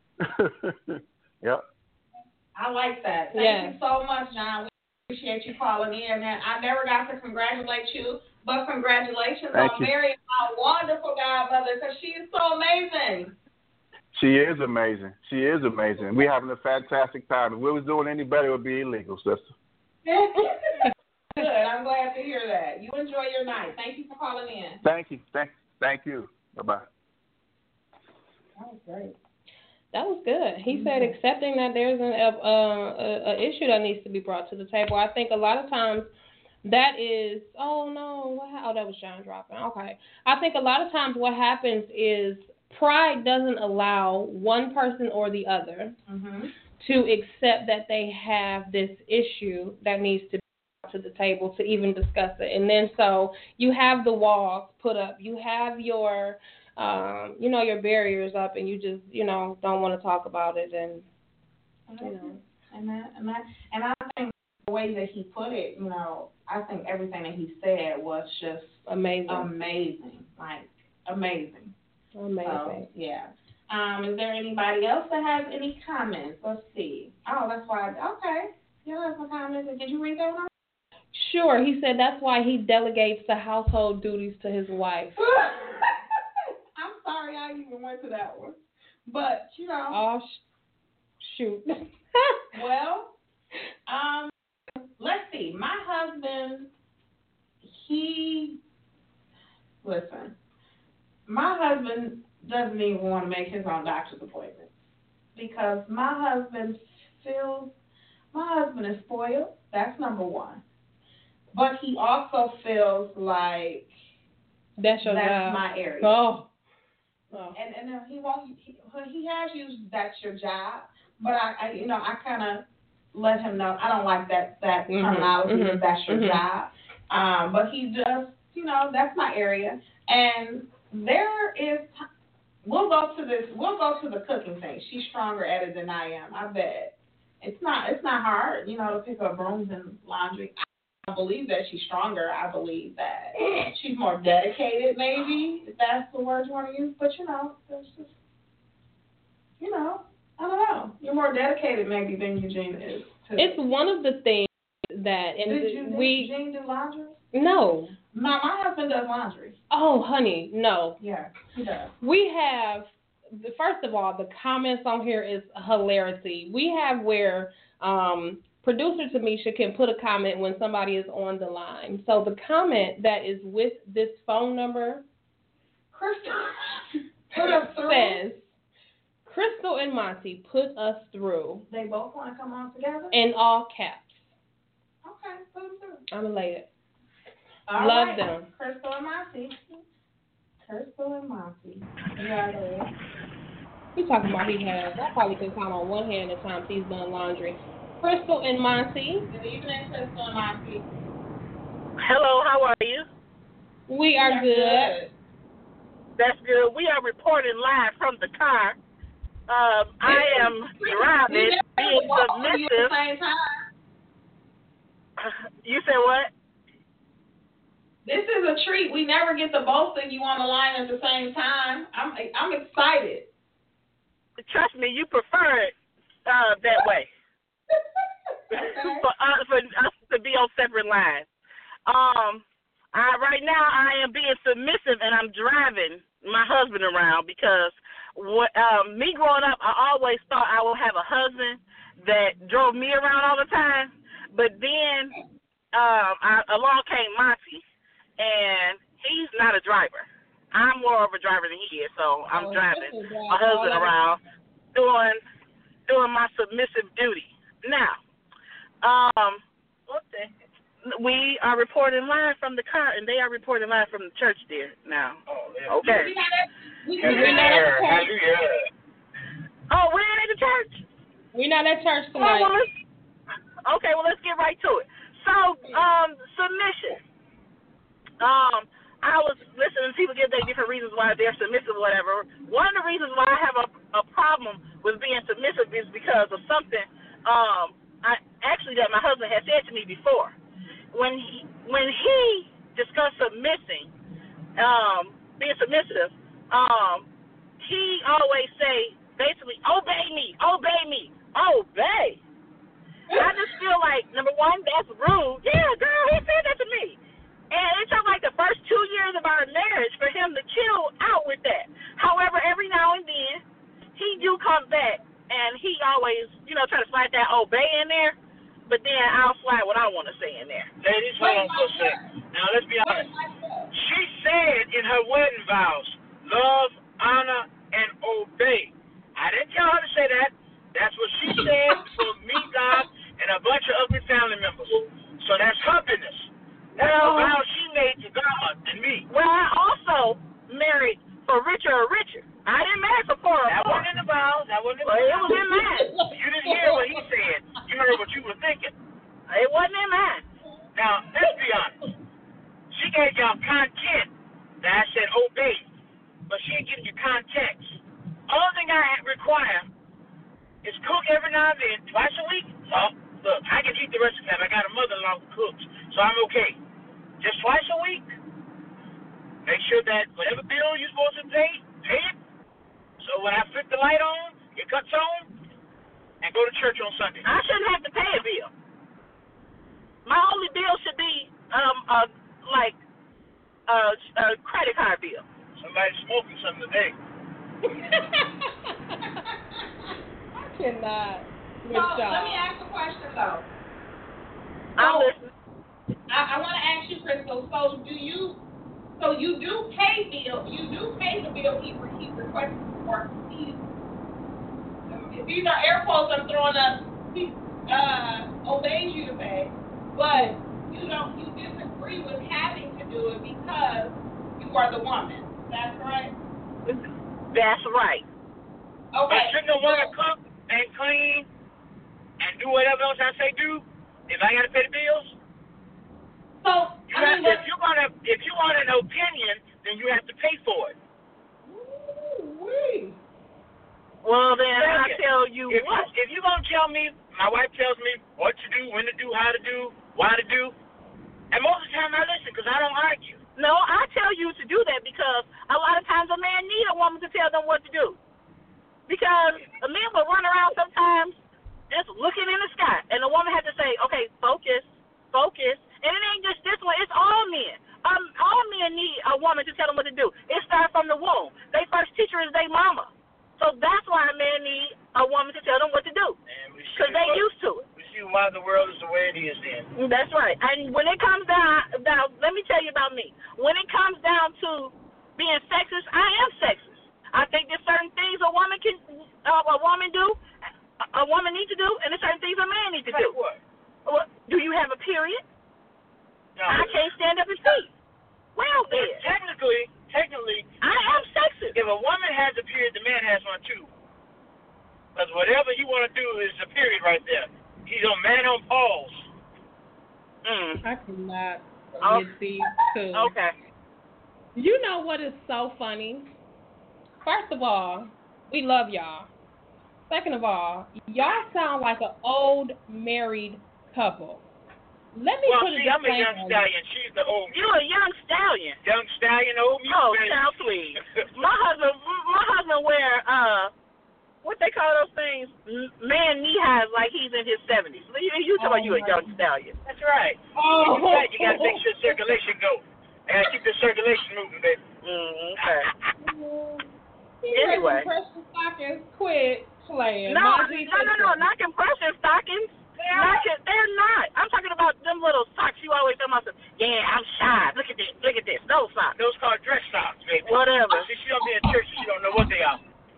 Yep. I like that. Thank yeah. you so much, John. We appreciate you calling in. And I never got to congratulate you, but congratulations Thank on you. marrying my wonderful godmother because she is so amazing. She is amazing. She is amazing. We're having a fantastic time. If we was doing any better, it would be illegal, sister. Good. I'm glad to hear that. You enjoy your night. Thank you for calling in. Thank you. Thank, thank you. Bye-bye. That was great. That was good. He mm-hmm. said accepting that there's an uh, a, a issue that needs to be brought to the table. I think a lot of times that is, oh, no, what ha- oh, that was John dropping. Okay. I think a lot of times what happens is pride doesn't allow one person or the other mm-hmm. to accept that they have this issue that needs to be brought to the table to even discuss it. And then so you have the walls put up. You have your... Um, you know, your barriers up and you just, you know, don't want to talk about it and, you know. And that, and that, and I think the way that he put it, you know, I think everything that he said was just amazing. Amazing. Like, amazing. Amazing. So, yeah. Um, is there anybody else that has any comments? Let's see. Oh, that's why, I, okay. You have some comments. Did you read that one? Sure. He said that's why he delegates the household duties to his wife. I'm sorry I even went to that one. But, you know. Oh, sh- shoot. Well, um, let's see. My husband, he, listen, my husband doesn't even want to make his own doctor's appointment because my husband feels, my husband is spoiled. That's number one. But he also feels like that's, your that's job. my area. Oh. Oh. And and he won't. He, he has used that's your job, but I, I you know I kind of let him know I don't like that that mm-hmm. terminology mm-hmm. that that's your mm-hmm. job. Um, but he just you know that's my area, and there is. We'll go to this. We'll go to the cooking thing. She's stronger at it than I am. I bet it's not. It's not hard, you know, to pick up brooms and laundry. I believe that she's stronger. I believe that she's more dedicated, maybe, if that's the word you want to use. But, you know, there's just, you know, I don't know. You're more dedicated, maybe, than Eugene is. Too. It's one of the things that... And Did you, we, did Eugene do laundry? No. No, my husband does laundry. Oh, honey, no. Yeah, he does. We have, first of all, the comments on here is hilarity. We have where... Um, Producer Tamisha can put a comment when somebody is on the line. So the comment that is with this phone number Crystal put us through. Says, Crystal and Monty put us through. They both want to come on together? In all caps. Okay, put them through. I'm elated. All Love right. them. Crystal and Monty. Crystal and Monty. Yeah, He's talking about he has. I probably can count on one hand the times he's done laundry. Crystal and Monty. Good evening, Crystal and Monty. Hello, how are you? We are good. good. That's good. We are reporting live from the car. Um, I am driving, being submissive. You said what? This is a treat. We never get the both of you on the line at the same time. I'm I'm excited. Trust me, you prefer it uh, that way. Okay. for, uh, for us to be on separate lines. Um, I, right now I am being submissive and I'm driving my husband around because what, um, me growing up, I always thought I would have a husband that drove me around all the time. But then um, I, along came Monty, and more of a driver than he is, so I'm Oh, driving this is my husband all of it. around, doing doing my submissive duty. Now, um, what the heck? We are reporting live from the car, and they are reporting live from the church there now. Oh, yeah. Okay. We, we, we're not at the church. Oh, we're at the church. We're not at church Well, tonight. well, let's, okay, well, let's get right to it. So, um, submission. Um, I was listening to people give their different reasons why they're submissive or whatever. One of the reasons why I have a, a problem with being submissive is because of something um, I actually that my husband had said to me before. When he when he discussed submitting, um, being submissive, um, he always say basically, obey me, obey me, obey. I just feel like, number one, that's rude. Yeah, girl, he said that to me. And it took like the first two years of our marriage for him to chill out with that. However, every now and then, he do come back, and he always, you know, try to slide that obey in there. But then I'll slide what I want to say in there. Ladies, hold on for a second. Now, let's be honest. She said in her wedding vows, love, honor, and obey. I didn't tell her to say that. That's what she said for me, God, and a bunch of ugly family members. So that's her business. That's Well, the vow she made to God and me. Well, I also married for richer or richer. I didn't marry for poor or That poor. wasn't in the vows. That wasn't in Well, the it vows. was in mine. You didn't hear what he said. You heard what you were thinking. It wasn't in mine. Now, let's be honest. She gave y'all content that I said obey, but she ain't giving you context. Only thing I require is cook every now and then, twice a week. Oh, look, I can eat the rest of the time. I got a mother-in-law who cooks, so I'm okay. Just twice a week. Make sure that whatever bill you're supposed to pay, pay it. So when I flip the light on, it cuts on, and go to church on Sunday. I shouldn't have to pay a bill. My only bill should be um a like a, a credit card bill. Somebody's smoking something today. I cannot. So let me ask a question though. I'm So, listening. I, I want to ask you, Crystal. So do you? So you do pay bill? You do pay the bill he he requested for? He, these are air quotes I'm throwing up. He uh, obeys you to pay, but you don't. You disagree with having to do it because you are the woman. That's right. That's right. But Okay. shouldn't a woman cook and clean and do whatever else I say do if I gotta pay the bills? So You I have mean, to, if you gonna if you want an opinion, then you have to pay for it. Ooh-wee. Well, then I Second, tell you If you what. if you gonna tell me, my wife tells me what to do, when to do, how to do, why to do, and most of the time I listen because I don't argue. No, I tell you to do that because a lot of times a man need a woman to tell them what to do. Because a man will run around sometimes just looking in the sky, and the woman has to say, okay, focus, focus. And it ain't just this one, it's all men. Um, all men need a woman to tell them what to do. It starts from the womb. Their first teacher is their mama. So that's why a man need a woman to tell them what to do. And we see Because they what- used to it. We see why the world is the way it is then. That's right. And when it comes down, down, let me tell you about me. When it comes down to being sexist, I am sexist. I think there's certain things a woman can, uh, a woman do, a, a woman needs to do, and there's certain things a man needs to Like do. what? Well, do you have a period? No. I can't stand up and speak. Well, But then, technically, technically, I am sexist. if a woman has a period, the man has one too. Because whatever you want to do is a period right there. He's on man on pause. Mm. I cannot Oh. get these two. Okay. You know what is so funny? First of all, we love y'all. Second of all, y'all sound like an old married couple. Let me Well, put see, it I'm a this young way. stallion. She's the old You a young stallion. young stallion, old mute. Oh, baby. child, please. My husband, my husband wear uh, what they call those things, M- man knee highs like he's in his seventies. You, you talking about you a young stallion? That's right. Oh. When you fat, you got to make sure circulation go. I got to keep the circulation moving, baby. Mm, okay. He Anyway. wears compression stockings. Quit playing. No, My G no, no, no, not compression stockings. Not, co- they're not. I'm talking about them little socks you always tell myself. Yeah, I'm shy. Look at this. Look at this. Those socks. Those called dress socks, baby. Well, Whatever. See, she don't be in church. She don't know what they are.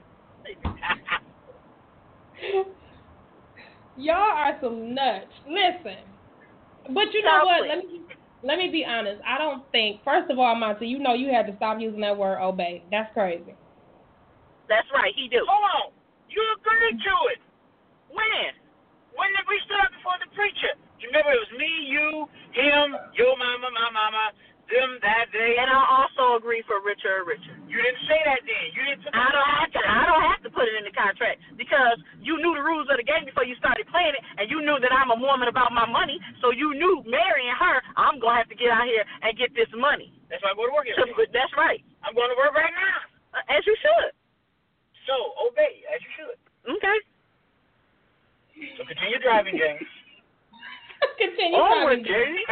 Y'all are some nuts. Listen, but you know what? Let me let me be honest. I don't think. First of all, Monty, you know you had to stop using that word obey. That's crazy. That's right. He do. Hold on. You agreed to it. When? When did we stood up before the preacher? You remember it was me, you, him, your mama, my mama, them that day. And I also agree for richer or richer. You didn't say that then. You didn't put I don't have to. I don't have to put it in the contract because you knew the rules of the game before you started playing it, and you knew that I'm a woman about my money. So you knew marrying her, I'm gonna have to get out here and get this money. That's why I go to work here. That's right. I'm going to work right now. As you should. So obey as you should. Okay. So continue driving, James. Continue Onward, driving. James.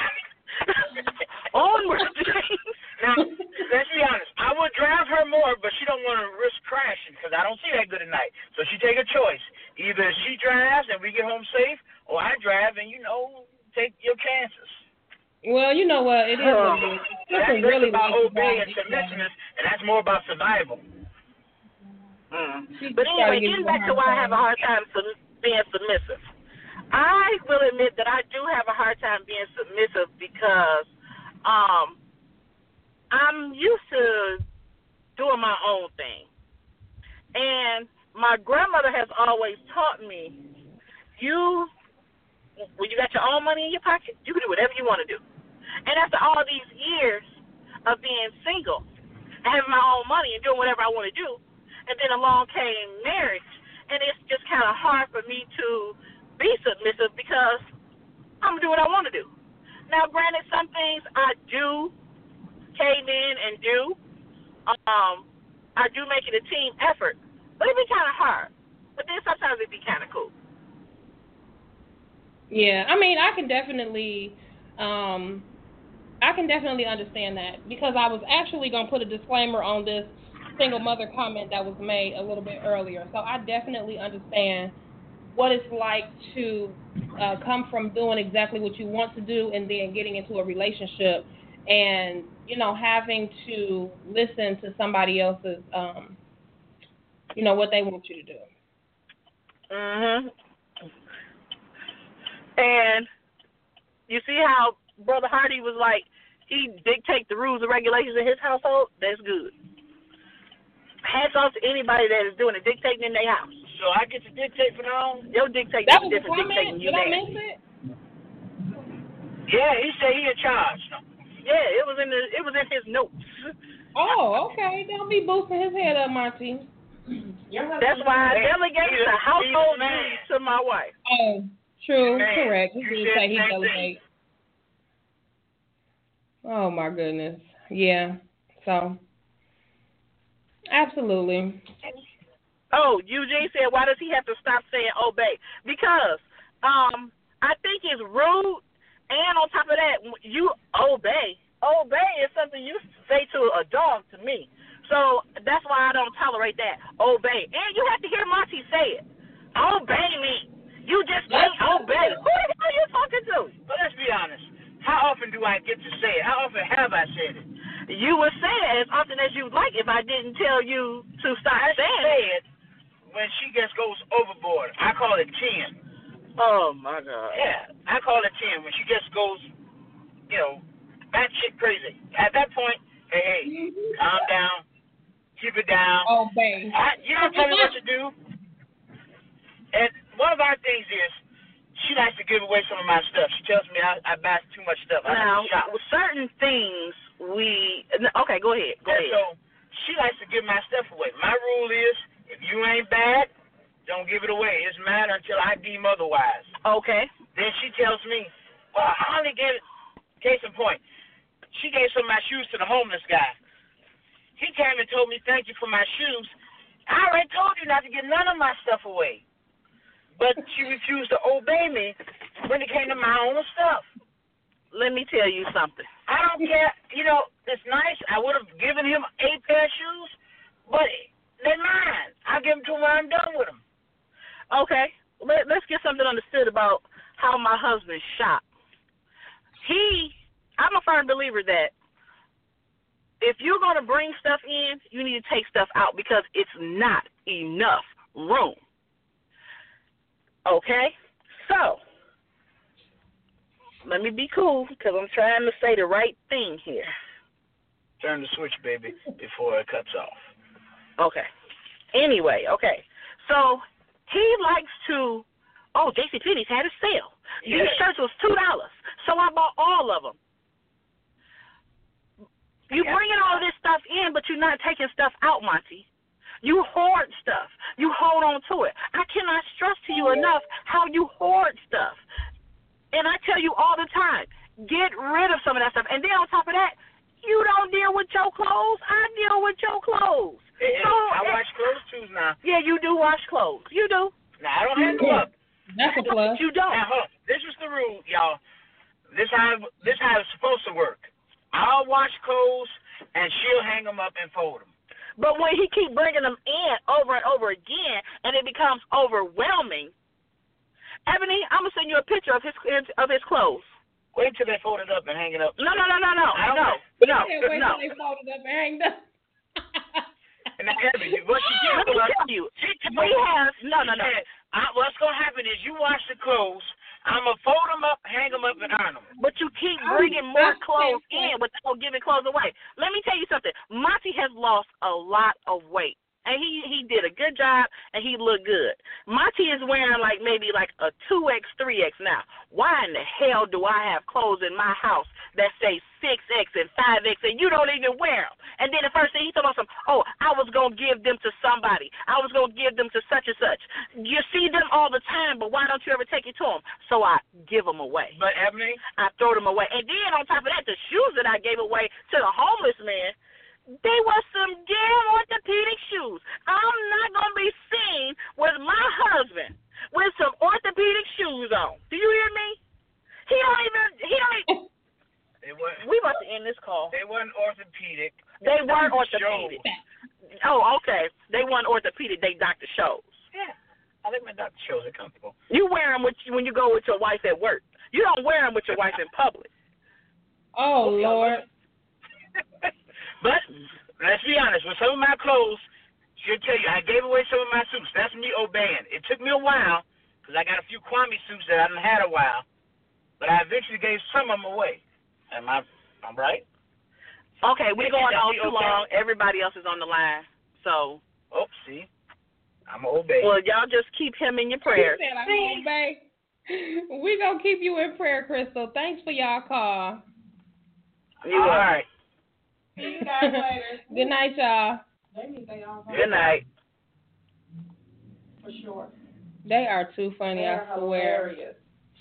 Onward, James. Now, let's be honest. I would drive her more, but she don't want to risk crashing because I don't see that good at night. So she take a choice. Either she drives and we get home safe, or I drive and, you know, take your chances. Well, you know what? It is Oh. what it is. That's Listen, really about like obey and driving. submissiveness, and that's more about survival. Mm. She But just anyway, gotta give getting you a back to hard why I time. have a hard time sub- being submissive. I will admit that I do have a hard time being submissive because um, I'm used to doing my own thing. And my grandmother has always taught me, you, when you got your own money in your pocket, you can do whatever you want to do. And after all these years of being single and having my own money and doing whatever I want to do, and then along came marriage, and it's just kind of hard for me to be submissive because I'm going to do what I want to do. Now, granted, some things I do cave in and do. Um, I do make it a team effort, but it be kind of hard. But then sometimes it be kind of cool. Yeah, I mean, I can definitely, um, I can definitely understand that because I was actually going to put a disclaimer on this single mother comment that was made a little bit earlier. So I definitely understand what it's like to uh, come from doing exactly what you want to do and then getting into a relationship and, you know, having to listen to somebody else's, um, you know, what they want you to do. Mhm. And you see how Brother Hardy was like, he dictate the rules and regulations in his household? That's good. Hats off to anybody that is doing the dictating in their house. So I get to dictate for now on? Your dictating That is was the different comment? dictating you Did I there. miss it? Yeah, he said he in charge. Yeah, it was in the it was in his notes. Oh, okay. Don't be boosting his head up, Monty. That's why I delegated the household duties to my wife. Oh, true, Man, correct. He you did said say he the same delegates. Oh my goodness. Yeah. So, absolutely. Oh, Eugene said, why does he have to stop saying obey? Because um, I think it's rude, and on top of that, you obey. Obey is something you say to a dog to me. So that's why I don't tolerate that. Obey. And you have to hear Monty say it. Obey me. You just can't obey. Who the hell are you talking to? But let's be honest. How often do I get to say it? How often have I said it? You would say it as often as you'd like if I didn't tell you to stop I saying say it. it when she just goes overboard. I call it ten. Oh, my God. Yeah, I call it ten when she just goes, you know, batshit crazy. At that point, hey, hey, calm down, keep it down. Obey. I, you don't tell me what to do. And one of our things is she likes to give away some of my stuff. She tells me I, I buy too much stuff. I Now, like to shop. with certain things, we okay. Go ahead. Go And ahead. so she likes to give my stuff away. My rule is, if you ain't bad, don't give it away. It's mine until I deem otherwise. Okay. Then she tells me, well, I only gave it, case in point, she gave some of my shoes to the homeless guy. He came and told me, thank you for my shoes. I already told you not to give none of my stuff away. But she refused to obey me when it came to my own stuff. Let me tell you something. I don't care. You know, it's nice. I would have given him a pair of shoes, but they're mine. I'll give them to him when I'm done with them. Okay. Let, let's get something understood about how my husband shop. He, I'm a firm believer that if you're going to bring stuff in, you need to take stuff out because it's not enough room. Okay? So, let me be cool because I'm trying to say the right thing here. Turn the switch, baby, before it cuts off. Okay. Anyway, okay. So, he likes to, oh, JCPenney's had a sale. Yeah. These shirts was two dollars, so I bought all of them. You're Yeah. bringing all this stuff in, but you're not taking stuff out, Monty. You hoard stuff. You hold on to it. I cannot stress to you enough how you hoard stuff. And I tell you all the time, get rid of some of that stuff. And then on top of that, you don't deal with your clothes. I deal with your clothes. Hey, So, I wash clothes too now. Yeah, you do wash clothes. You do. Now, I don't hang them up. That's a plus. You don't. Now, hold on. This is the rule, y'all. This how this how it's supposed to work. I'll wash clothes, and she'll hang them up and fold them. But when he keep bringing them in over and over again, and it becomes overwhelming, Ebony, I'm gonna send you a picture of his of his clothes. Wait till they fold it up and hang it up. No, no, no, no, no, I don't no, know. no, Can't wait no. till they folded up and hanged up. And now, Ebony, what she did Let me was, tell you, she told we me, have no, no, she no. said, I, what's gonna happen is you wash the clothes. I'm gonna fold them up, hang them up, and iron them. But you keep Oh, bringing more that's clothes different. in without giving clothes away. Let me tell you something. Monty has lost a lot of weight. And he, he did a good job, and he looked good. Monty is wearing like maybe like a two X, three X now. Why in the hell do I have clothes in my house that say six X and five X, and you don't even wear them? And then the first thing he told us, oh, I was going to give them to somebody. I was going to give them to such and such. You see them all the time, but why don't you ever take it to them? So I give them away. But Ebony, I throw them away. And then on top of that, the shoes that I gave away to the homeless man, they were some damn orthopedic shoes. I'm not going to be seen with my husband with some orthopedic shoes on. Do you hear me? He don't even, he don't even. they weren't. We about to end this call. They weren't orthopedic. They weren't Shows. orthopedic. Oh, okay. They weren't orthopedic. They doctor shows. Yeah, I think my doctor shows are comfortable. You wear them with, when you go with your wife at work. You don't wear them with your wife in public. Oh, Lord. But let's be honest, with some of my clothes, she'll tell you, I gave away some of my suits. That's me obeying. It took me a while because I got a few Kwame suits that I haven't had a while, but I eventually gave some of them away. Am I I'm right? Okay, we're going on too okay? long. Everybody else is on the line. So, oh, see, I'm going to obey. well, y'all just keep him in your prayers. He said I'm gonna obey. We gonna keep you in prayer, Crystal. Thanks for y'all call. You All are. right. See you guys later. Good night, y'all. They need they own Good night. for sure. They are too funny, They're I swear. hilarious.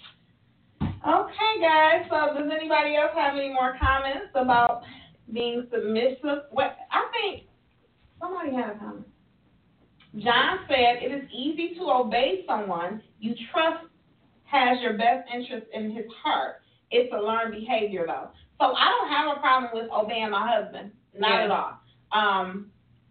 Okay, guys. So, does anybody else have any more comments about being submissive? What I think somebody had a comment. John said, "It is easy to obey someone you trust has your best interest in his heart. It's a learned behavior, though." So I don't have a problem with obeying my husband, not Yeah. at all. Um,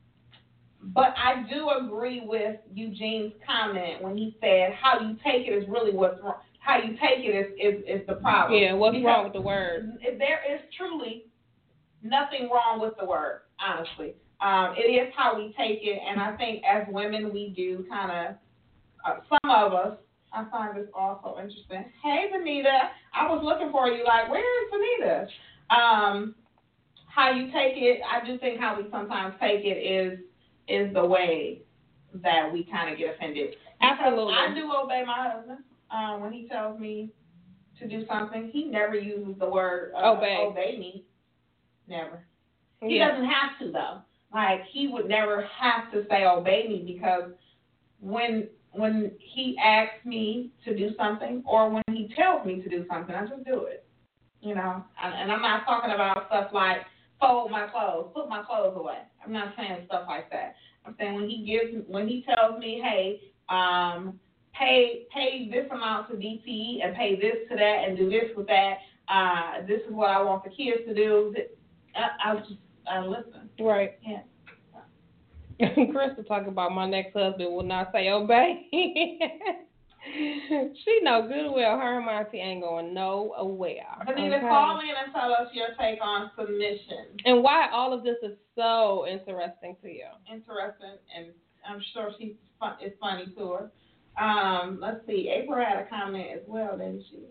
but I do agree with Eugene's comment when he said, "How you take it is really what's wrong. How you take it is is, is the problem." Yeah, what's Because wrong with the word? there is truly nothing wrong with the word, honestly. Um, it is how we take it, and I think as women we do kind of, uh, some of us, I find this also interesting. Hey, Benita, I was looking for you, like, where is Benita? Um, how you take it, I do think how we sometimes take it is is the way that we kind of get offended. Absolutely. I do obey my husband uh, when he tells me to do something. He never uses the word uh, Obey. obey me. Never. He Yeah. doesn't have to, though. Like, he would never have to say obey me because when when he asks me to do something or when he tells me to do something, I just do it. You know? And, and I'm not talking about stuff like fold my clothes, put my clothes away. I'm not saying stuff like that. I'm saying when he gives, when he tells me, hey, um, pay pay this amount to D T E and pay this to that and do this with that. Uh, this is what I want the kids to do. I, I just I listen. Right. Yeah. Crystal talking about my next husband will not say obey. She know good well her and Monty ain't going nowhere. Benita, Okay? call in and tell us your take on submission. And why all of this is so interesting to you. Interesting, and I'm sure she's fun, it's funny to her. Um, let's see. April had a comment as well, didn't she?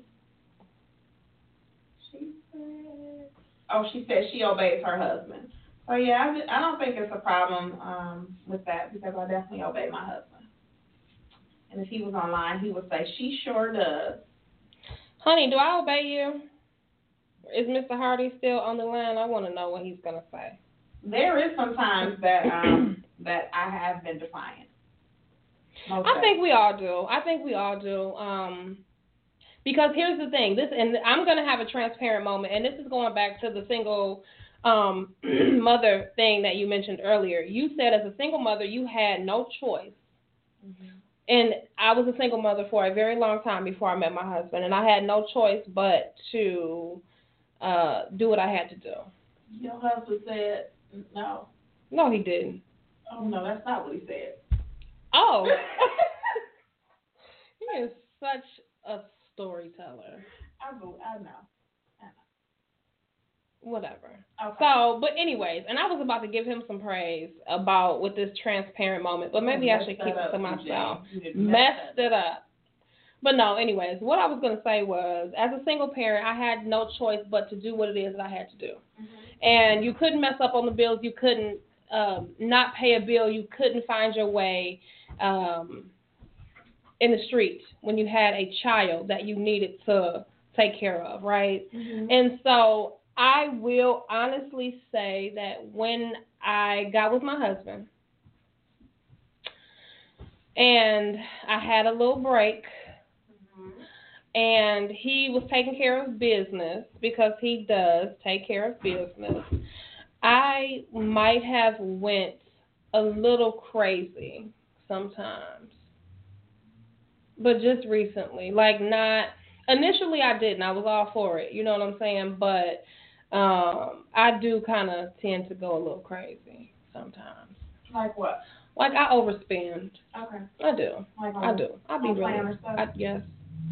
She said, oh, she said she obeys her husband. So, yeah, I, just, I don't think it's a problem um, with that because I definitely obey my husband. And if he was online, he would say, she sure does. Honey, do I obey you? Is Mister Hardy still on the line? I want to know what he's going to say. There is sometimes that um, that I have been defiant. Most I think we all do. I think we all do. Um, because here's the thing. This, and I'm going to have a transparent moment, and this is going back to the single um, mother thing that you mentioned earlier. You said as a single mother, you had no choice. Mm-hmm. And I was a single mother for a very long time before I met my husband, and I had no choice but to uh, do what I had to do. Your husband said no. No, he didn't. Oh, no, that's not what he said. Oh. He is such a storyteller. I, I know. I know. Whatever. Okay. So, but anyways, and I was about to give him some praise about with this transparent moment, but maybe I should keep it to myself. Messed it up. But no, anyways, what I was going to say was, as a single parent, I had no choice but to do what it is that I had to do. Mm-hmm. And you couldn't mess up on the bills. You couldn't um, not pay a bill. You couldn't find your way um, in the street when you had a child that you needed to take care of, right? Mm-hmm. And so I will honestly say that when I got with my husband and I had a little break, and he was taking care of business because he does take care of business, I might have went a little crazy sometimes. But just recently, like not, initially I didn't. I was all for it, you know what I'm saying? But um, I do kind of tend to go a little crazy sometimes. Like what? Like I overspend. Okay. I do. Like I do. I be really. I, yes.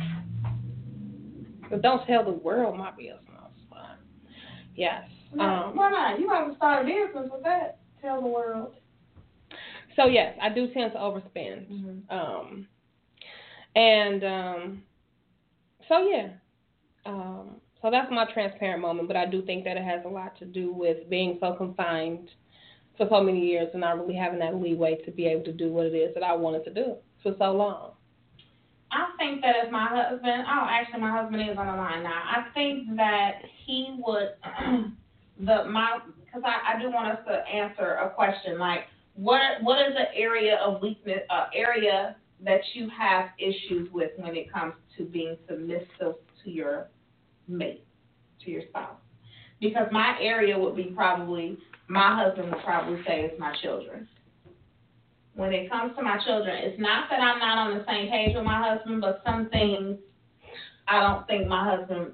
But don't tell the world my business. But yes. Um, Why not? You haven't started a business with that. Tell the world. So yes, I do tend to overspend. Mm-hmm. Um, and um, so yeah. Um, so that's my transparent moment. But I do think that it has a lot to do with being so confined for so many years and not really having that leeway to be able to do what it is that I wanted to do for so long. I think that if my husband, oh, actually my husband is on the line now. I think that he would, the my, because I, I do want us to answer a question like, what what is the area of weakness, uh, area that you have issues with when it comes to being submissive to your mate, to your spouse? Because my area would be probably, my husband would probably say it's my children. When it comes to my children, it's not that I'm not on the same page with my husband, but some things I don't think my husband,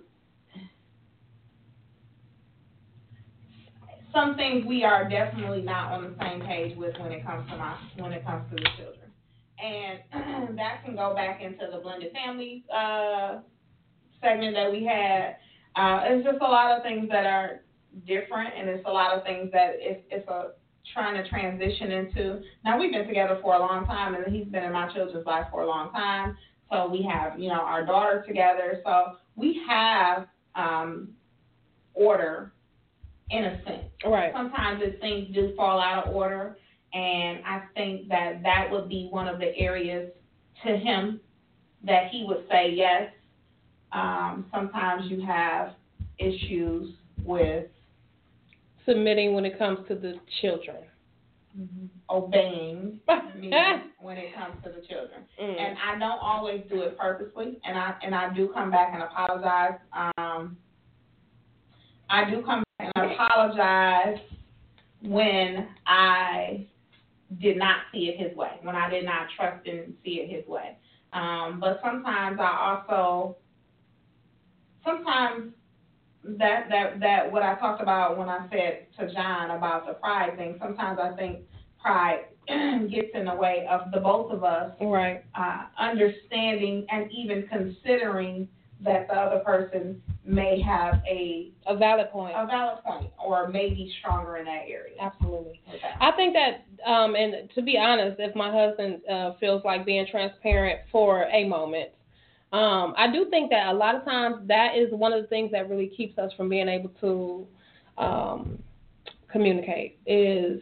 some things we are definitely not on the same page with when it comes to my, when it comes to the children. And that can go back into the blended family uh, segment that we had. Uh, it's just a lot of things that are different, and it's a lot of things that it's, it's a, trying to transition into. Now, we've been together for a long time, and he's been in my children's life for a long time. So we have, you know, our daughter together. So we have um, order in a sense. Right. Sometimes if things do fall out of order, and I think that that would be one of the areas to him that he would say yes. Um, sometimes you have issues with submitting when it comes to the children. Mm-hmm. Obeying me when it comes to the children. Mm. And I don't always do it purposely, and I and I do come back and apologize. Um, I do come back and apologize when I did not see it his way, when I did not trust and see it his way. Um, but sometimes I also, sometimes That, that that what I talked about when I said to John about the pride thing, sometimes I think pride gets in the way of the both of us right. uh, understanding and even considering that the other person may have a a valid point, a valid point, or may be stronger in that area. Absolutely. Okay. I think that, um, and to be honest, if my husband uh, feels like being transparent for a moment, um, I do think that a lot of times that is one of the things that really keeps us from being able to um, communicate is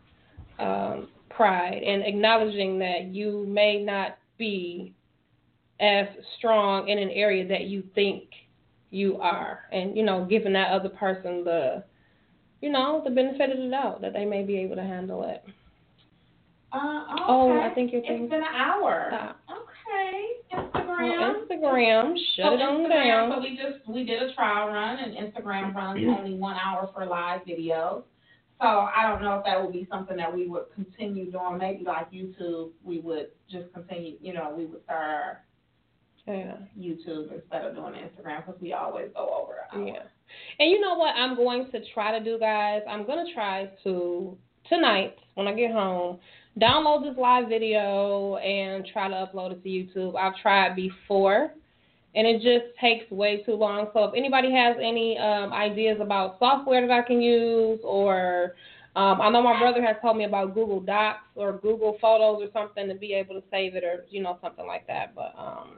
um, pride and acknowledging that you may not be as strong in an area that you think you are, and you know, giving that other person the, you know, the benefit of the doubt that they may be able to handle it. Uh, okay. Oh, I think you're thinking. It's been an hour. Stop. Okay. Instagram. Well, Instagram. Shut so it on Instagram, down. So we just we did a trial run, and Instagram runs only one hour for live videos. So I don't know if that would be something that we would continue doing. Maybe like YouTube, we would just continue. You know, we would start our yeah. YouTube instead of doing Instagram because we always go over an hour. Yeah. And you know what I'm going to try to do, guys? I'm going to try to, tonight, when I get home, download this live video and try to upload it to YouTube. I've tried before, and it just takes way too long. So if anybody has any um, ideas about software that I can use, or um, I know my brother has told me about Google Docs or Google Photos or something to be able to save it, or, you know, something like that. But, um,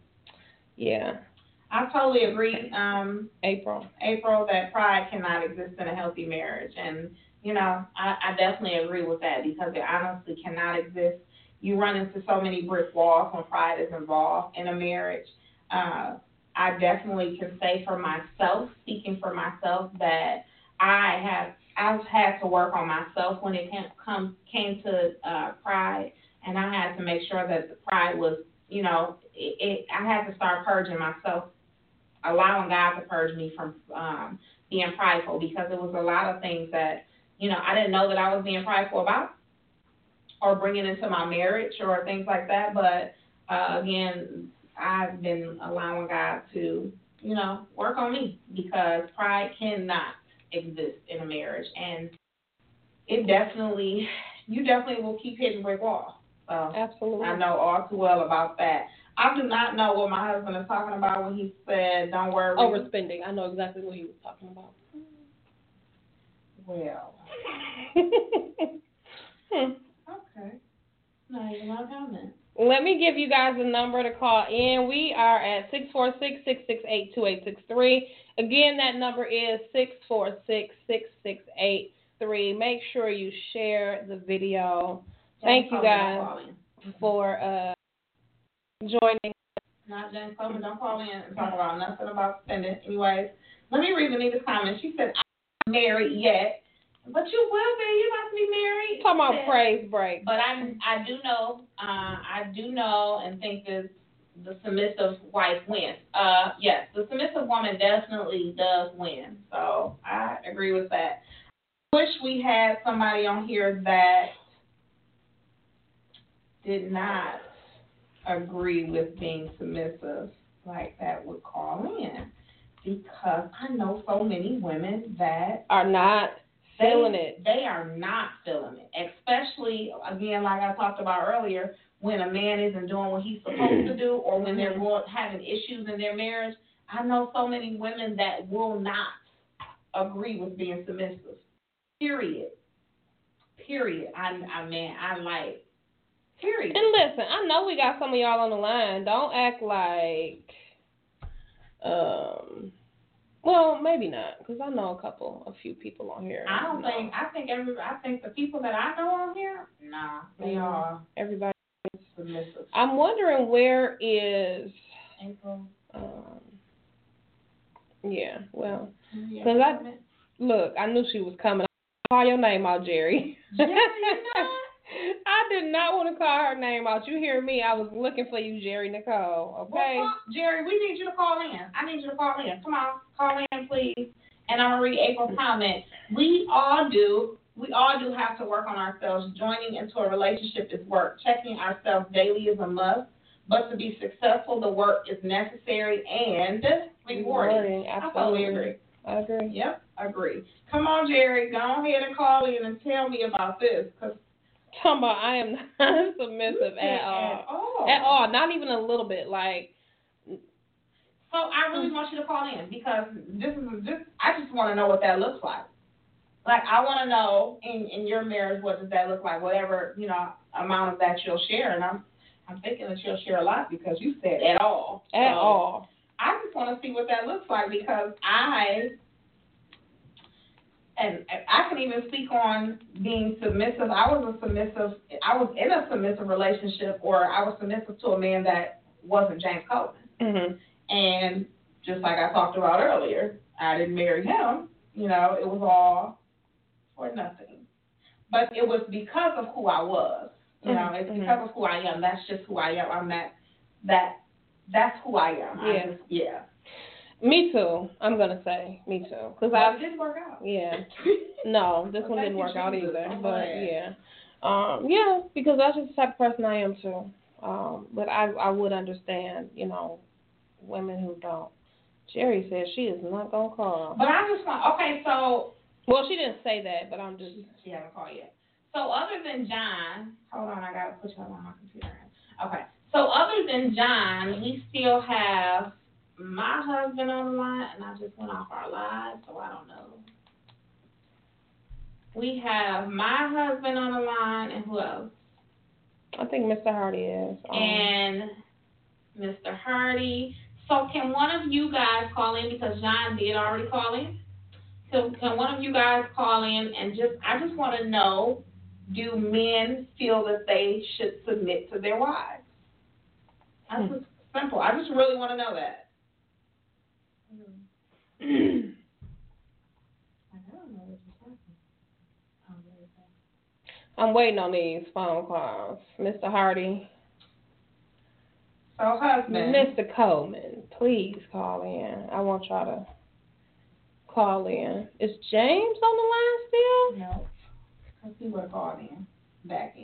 yeah. I totally agree, um, April. April, that pride cannot exist in a healthy marriage. And, you know, I, I definitely agree with that because it honestly cannot exist. You run into so many brick walls when pride is involved in a marriage. Uh, I definitely can say for myself, speaking for myself, that I have I've had to work on myself when it came, come, came to uh, pride, and I had to make sure that the pride was, you know, it, it, I had to start purging myself, allowing God to purge me from um, being prideful, because it was a lot of things that, you know, I didn't know that I was being prideful about or bringing into my marriage or things like that. But, uh, again, I've been allowing God to, you know, work on me, because pride cannot exist in a marriage. And it definitely, you definitely will keep hitting brick walls. So Absolutely. I know all too well about that. I do not know what my husband is talking about when he said, don't worry. Overspending. I know exactly what he was talking about. Well. hmm. Okay. Not even my comment. Let me give you guys a number to call in. We are at six four six, six six eight, two eight six three. Again, that number is six four six, six six eight, three. Make sure you share the video. Thank you guys for uh, joining. Not James Coleman, don't call in and talk about nothing about spending. Anyways, let me read Anita's comment. She said, I'm not married yet. But you will be. You about to be married. Talking about praise break. But I I do know, uh, I do know and think that the submissive wife wins. Uh, yes, the submissive woman definitely does win. So I agree with that. I wish we had somebody on here that did not agree with being submissive like that would call in, because I know so many women that are not They, feeling it. They are not feeling it, especially, again, like I talked about earlier, when a man isn't doing what he's supposed to do, or when they're going, having issues in their marriage. I know so many women that will not agree with being submissive, period. Period. I, I mean, I like, period. And listen, I know we got some of y'all on the line. Don't act like, um... well, maybe not, because I know a couple, a few people on here. I don't think, I think every, I think the people that I know on here, nah, they mm-hmm. are. Everybody is submissive. I'm wondering where is, April. Um, yeah, well, because yeah, I, look, I knew she was coming. I call your name out, Jerry. Jerry, you know? I did not want to call her name out. You hear me? I was looking for you, Jerry Nicole, okay? Well, Jerry, we need you to call in. I need you to call in. Come on, call in, please. And I'm going to read April's comment. We all do. We all do have to work on ourselves. Joining into a relationship is work. Checking ourselves daily is a must. But to be successful, the work is necessary and rewarding. Absolutely. I totally agree. I agree. Yep, agree. Come on, Jerry. Go ahead and call in and tell me about this, because Talking about I am not submissive at all. At all. At all. Not even a little bit. Like. So I really want you to call in because this is this. I just want to know what that looks like. Like I want to know in in your marriage what does that look like? Whatever you know amount of that you'll share, and I'm I'm thinking that you'll share a lot because you said at all. At so all. I just want to see what that looks like because I. And I can even speak on being submissive. I was a submissive. I was in a submissive relationship, or I was submissive to a man that wasn't James Coleman. Mhm. And just like I talked about earlier, I didn't marry him. You know, it was all for nothing. But it was because of who I was. You know, it's mm-hmm. because of who I am. That's just who I am. I'm that. That. That's who I am. Yeah. I just, yeah. Me too. I'm gonna say me too, cause but I it didn't work out. Yeah. No, this well, one didn't work out Jesus. either. I'm but glad. yeah, um, yeah, because that's just the type of person I am too. Um, but I I would understand, you know, women who don't. Jerry says she is not gonna call. But I just want. Okay, so. Well, she didn't say that, but I'm just. She hasn't called yet. So other than John, hold on, I gotta put you on my computer. Okay. So other than John, we still have my husband on the line, and I just went off our live, so I don't know. We have my husband on the line, and who else? I think Mister Hardy is. Um, and Mister Hardy. So can one of you guys call in, because John did already call in? So can one of you guys call in and just, I just want to know, do men feel that they should submit to their wives? That's Hmm. just simple. I just really want to know that. Mm. I don't know what just happened. Oh, there you go. I'm waiting on these phone calls. Mister Hardy. So husband. Mister Coleman, please call in. I want y'all to call in. Is James on the line still? No. Because he would have called in. Back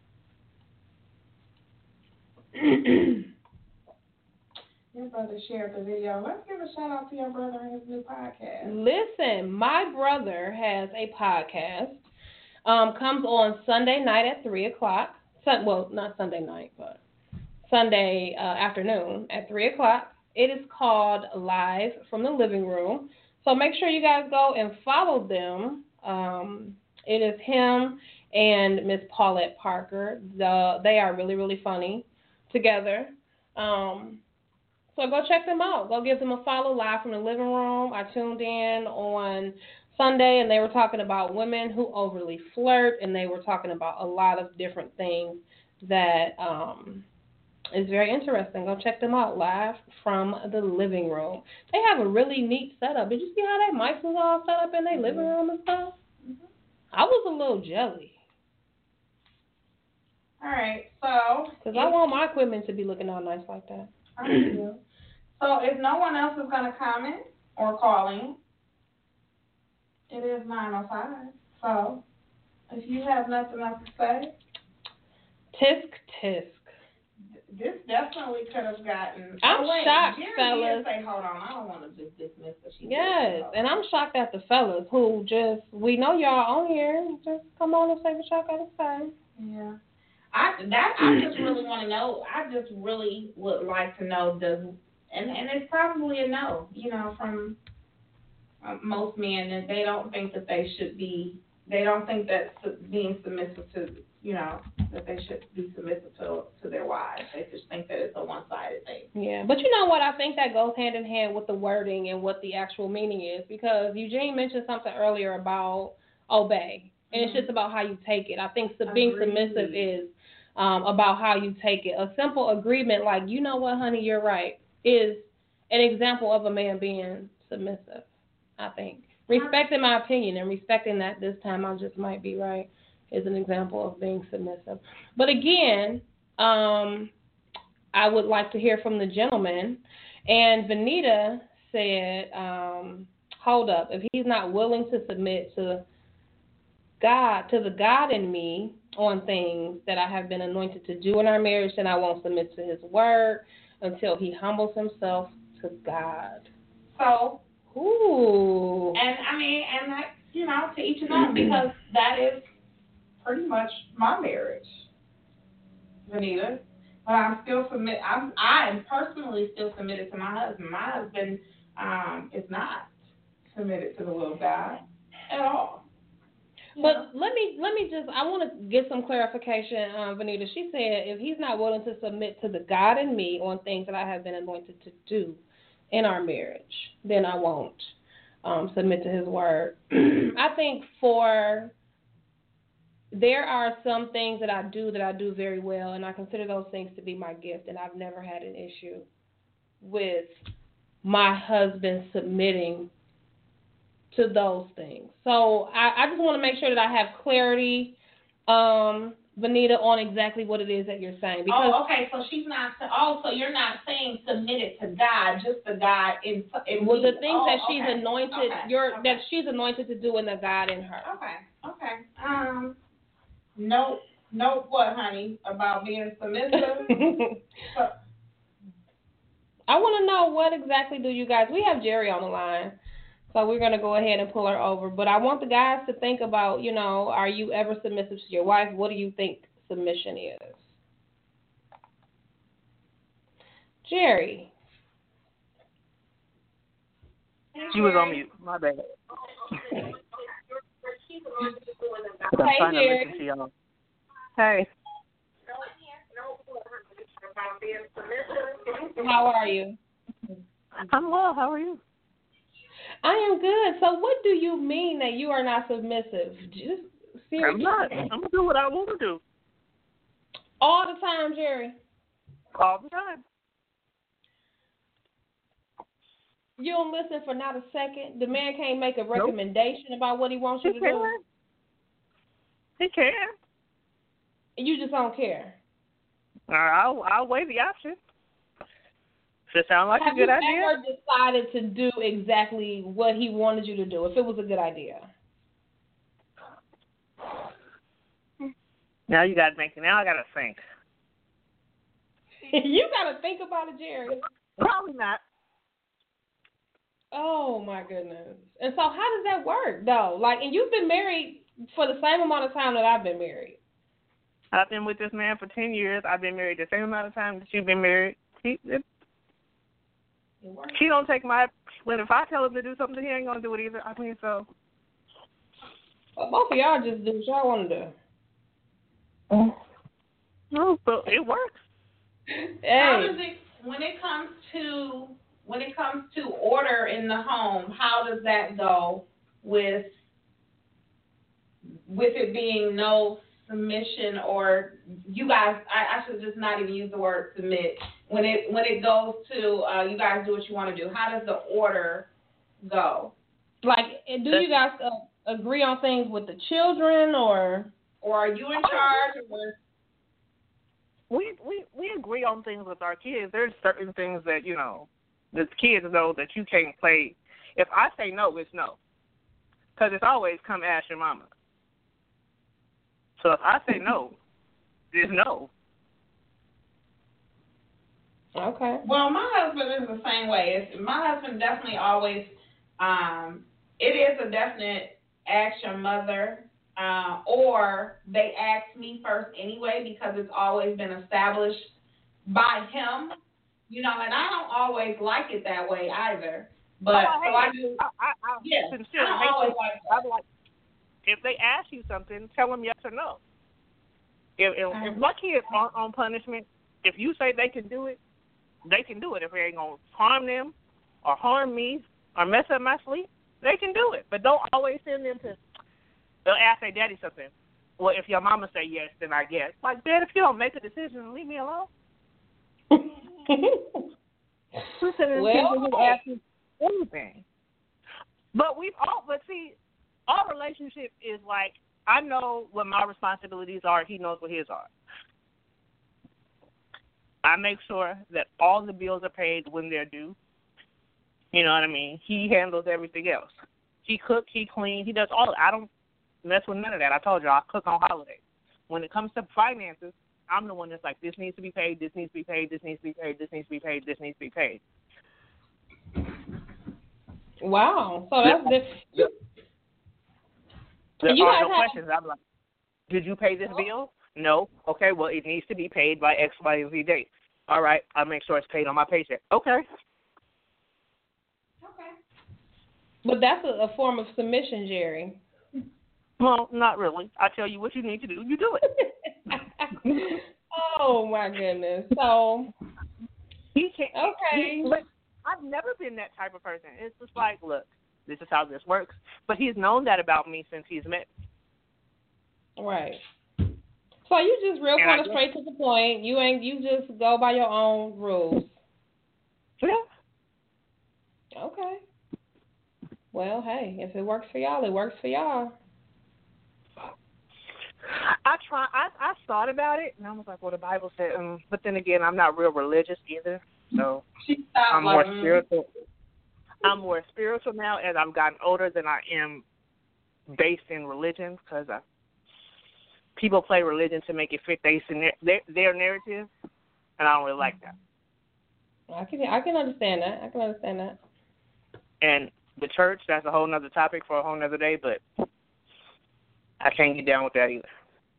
in. Your brother shared the video. Let's give a shout out to your brother and his new podcast. Listen, my brother has a podcast. Um, comes on Sunday night at three o'clock. Sun, well, not Sunday night, but Sunday uh, afternoon at three o'clock. It is called Live from the Living Room. So make sure you guys go and follow them. Um, it is him and Miss Paulette Parker. The, they are really, really funny together. Um, so go check them out. Go give them a follow. Live from the Living Room. I tuned in on Sunday, and they were talking about women who overly flirt, and they were talking about a lot of different things that um, is very interesting. Go check them out. Live from the Living Room. They have a really neat setup. Did you see how that mics was all set up in their mm-hmm. living room and stuff? Mm-hmm. I was a little jelly. All right, so. Because I want my equipment to be looking all nice like that. I do. So if no one else is going to comment or call in, it is nine oh five. So if you have nothing else to say. Tisk, tisk. This definitely could have gotten. I'm oh, wait, shocked, Jerry fellas. Did say, hold on, I don't want to just dismiss what she Yes, did. and I'm shocked at the fellas who just, we know y'all on here. Just come on and say what y'all got to say. Yeah. I that I just really want to know. I just really would like to know the, and and it's probably a no, you know, from uh, most men, that they don't think that they should be. They don't think that being submissive to, you know, that they should be submissive to to their wives. They just think that it's a one-sided thing. Yeah, but you know what? I think that goes hand in hand with the wording and what the actual meaning is, because Eugene mentioned something earlier about obey, and mm-hmm. it's just about how you take it. I think sub- being submissive is um, about how you take it. A simple agreement, like, you know what, honey, you're right, is an example of a man being submissive, I think. Respecting my opinion and respecting that this time I just might be right is an example of being submissive. But again, um, I would like to hear from the gentleman. And Vanita said, um, hold up, if he's not willing to submit to God, to the God in me on things that I have been anointed to do in our marriage, then I won't submit to his word until he humbles himself to God. So, ooh. And I mean, and that, you know, to each his own, because that is pretty much my marriage, Vanita. But I'm still submit. I'm I am personally still submitted to my husband. My husband um, is not submitted to the will of God at all. But yeah. let me let me just I want to get some clarification, um, Vanita. She said if he's not willing to submit to the God in me on things that I have been anointed to do in our marriage, then I won't um, submit to his word. I think for there are some things that I do that I do very well, and I consider those things to be my gift, and I've never had an issue with my husband submitting to those things. So I, I just want to make sure that I have clarity, um, Vanita, on exactly what it is that you're saying. Because oh, okay. So she's not. Oh, so you're not saying submitted to God, just the God in. in well, the things oh, that she's okay. anointed, okay. you're okay. that she's anointed to do in the God in her. Okay. Okay. Um. No. No. What, honey? About being submissive. so, I want to know what exactly do you guys. We have Jerry on the line. So we're going to go ahead and pull her over. But I want the guys to think about, you know, are you ever submissive to your wife? What do you think submission is? Jerry. She was on mute. My bad. I'm hey, trying Jerry. to listen to y'all. Hey. How are you? I'm well. How are you? I am good. So what do you mean that you are not submissive? Just seriously. I'm not. I'm going to do what I want to do. All the time, Jerry? All the time. You don't listen for not a second? The man can't make a recommendation nope. about what he wants you he to can. do? He can. You just don't care? All right, I'll, I'll weigh the option. Does it sound like Have a good idea? Have you ever decided to do exactly what he wanted you to do, if it was a good idea? Now you got to think. Now I got to think. You got to think about it, Jerry. Probably not. Oh, my goodness. And so how does that work, though? Like, and you've been married for the same amount of time that I've been married. I've been with this man for ten years. I've been married the same amount of time that you've been married. He, it, He don't take my. When if I tell him to do something, he ain't gonna do it either. I mean, so. Well, both of y'all just do what y'all want to do. Mm. No, but it works. Hey. How does it when it comes to when it comes to order in the home? How does that go with with it being no submission or you guys? I, I should just not even use the word submit. When it when it goes to uh, you guys do what you want to do, how does the order go? Like, do you guys uh, agree on things with the children, or or are you in charge? Or? We we we agree on things with our kids. There's certain things that you know, the kids know that you can't play. If I say no, it's no, because it's always come ask your mama. So if I say no, it's no. Okay. Well, my husband is the same way. It's, my husband definitely always, um, it is a definite ask your mother, uh, or they ask me first anyway because it's always been established by him, you know, and I don't always like it that way either. But oh, so I, I do. I, I, I yeah, sincerely I don't always like that. I'm like, if they ask you something, tell them yes or no. If if, Uh-huh. if my kids aren't on punishment, if you say they can do it, they can do it. If it ain't going to harm them or harm me or mess up my sleep, they can do it. But don't always send them to, they'll ask their daddy something. Well, if your mama say yes, then I guess. Like, Dad, if you don't make a decision, leave me alone. Well, ask me anything. But we've all, but see, our relationship is like, I know what my responsibilities are. He knows what his are. I make sure that all the bills are paid when they're due. You know what I mean? He handles everything else. He cooks, he cleans, he does all of it. I don't mess with none of that. I told you, I cook on holidays. When it comes to finances, I'm the one that's like, this needs to be paid, this needs to be paid, this needs to be paid, this needs to be paid, this needs to be paid. Wow. So that's the. There you are guys no have, questions. I'm like, Did you pay this bill? No. Okay, well, it needs to be paid by X, Y, and Z date. All right, I'll make sure it's paid on my paycheck. Okay. Okay. But that's a, a form of submission, Jerry. Well, not really. I tell you what you need to do, you do it. Oh, my goodness. So, he can't. okay. He, but I've never been that type of person. It's just like, look, this is how this works. But he's known that about me since he's met me. Right. So you just real kind of straight to the point. You ain't. You just go by your own rules. Yeah. Okay. Well, hey, if it works for y'all, it works for y'all. I try. I I thought about it, and I was like, "Well, the Bible said." Um, but then again, I'm not real religious either, so I'm more like, spiritual. I'm more spiritual now as I've gotten older than I am based in religion, because people play religion to make it fit their, their their narrative, and I don't really like that. I can I can understand that. I can understand that. And the church, that's a whole nother topic for a whole nother day, but I can't get down with that either.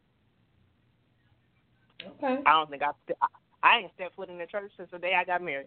Okay. I don't think I I ain't stepped foot in the church since the day I got married.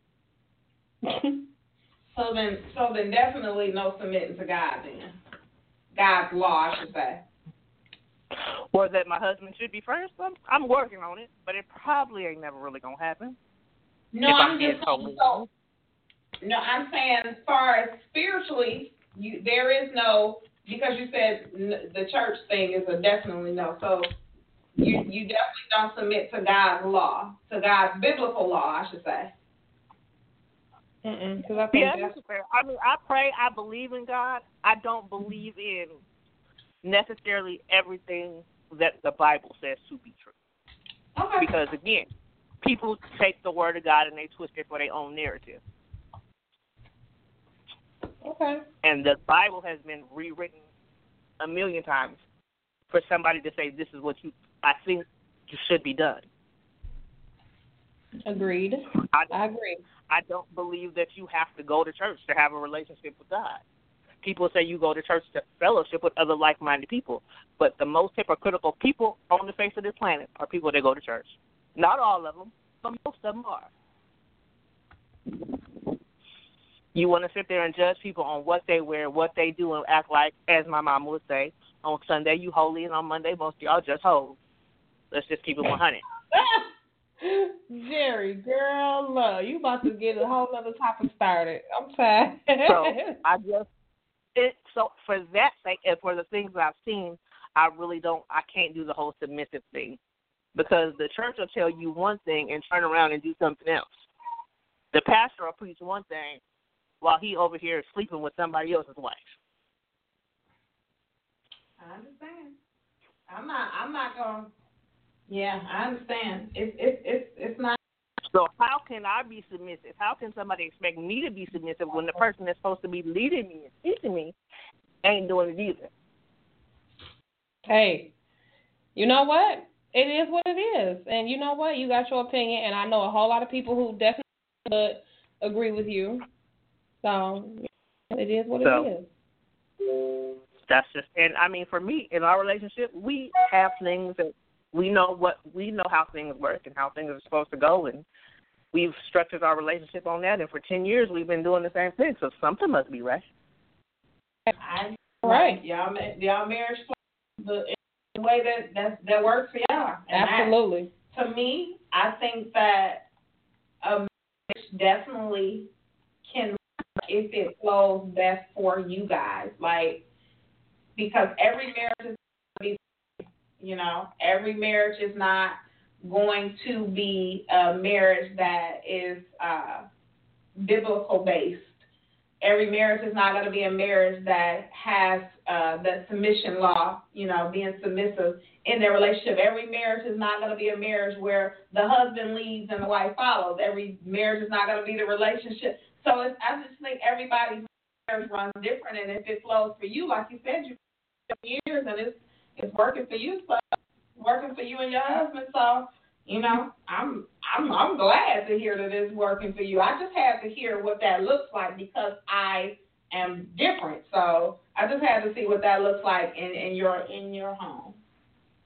So then, so then, definitely no submitting to God. Then God's law, I should say. Or that my husband should be first. I'm, I'm working on it, but it probably ain't never really gonna happen. No, I'm, I'm just saying. So, no, I'm saying as far as spiritually, you there is no, because you said n- the church thing is a definitely no. So you you definitely don't submit to God's law, to God's biblical law, I should say. Mm-mm, 'cause I think yeah, that's fair. I mean, I pray, I believe in God. I don't believe in necessarily everything that the Bible says to be true. Okay. Because again, people take the word of God and they twist it for their own narrative. Okay. And the Bible has been rewritten a million times for somebody to say this is what you I think should be done. Agreed. I, I agree. I don't believe that you have to go to church to have a relationship with God. People say you go to church to fellowship with other like-minded people, but the most hypocritical people on the face of this planet are people that go to church. Not all of them, but most of them are. You want to sit there and judge people on what they wear, what they do, and act like, as my mama would say, on Sunday you holy, and on Monday most of y'all just hoes. Let's just keep it one hundred. Jerry, girl, look, you about to get a whole other topic started. I'm sorry. So I just it so for that sake and for the things that I've seen, I really don't I can't do the whole submissive thing. Because the church will tell you one thing and turn around and do something else. The pastor will preach one thing while he over here is sleeping with somebody else's wife. I understand. I'm not I'm not gonna Yeah, I understand. It's it's it's it's not. So how can I be submissive? How can somebody expect me to be submissive when the person that's supposed to be leading me and teaching me ain't doing it either? Hey, you know what? It is what it is. And you know what? You got your opinion, and I know a whole lot of people who definitely would agree with you. So it is what so, it is. That's just, and I mean, for me, in our relationship, we have things that we know what we know how things work and how things are supposed to go, and we've structured our relationship on that. And for ten years, we've been doing the same thing. So something must be right. I, right, y'all, y'all marriage the, the way that that that works for y'all. And absolutely. I, to me, I think that a marriage definitely can, if it flows best for you guys, like because every marriage is. You know, every marriage is not going to be a marriage that is uh, biblical based. Every marriage is not going to be a marriage that has uh, the submission law, you know, being submissive in their relationship. Every marriage is not going to be a marriage where the husband leads and the wife follows. Every marriage is not going to be the relationship. So it's, I just think everybody's marriage runs different, and if it flows for you, like you said, you for years and it's It's working for you, so working for you and your husband. So, you know, I'm I'm I'm glad to hear that it's working for you. I just had to hear what that looks like because I am different. So I just had to see what that looks like in, in your in your home.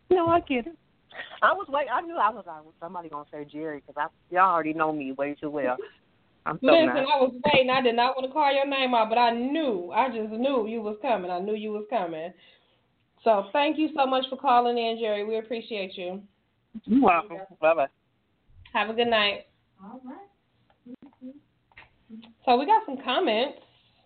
No, I get it. I was waiting. I knew I was like, somebody gonna say Jerry because I y'all already know me way too well. I'm so Listen, nice. I was waiting. I did not want to call your name out, but I knew. I just knew you was coming. I knew you was coming. So thank you so much for calling in, Jerry. We appreciate you. You're welcome. Bye bye. Have a good night. All right. So we got some comments.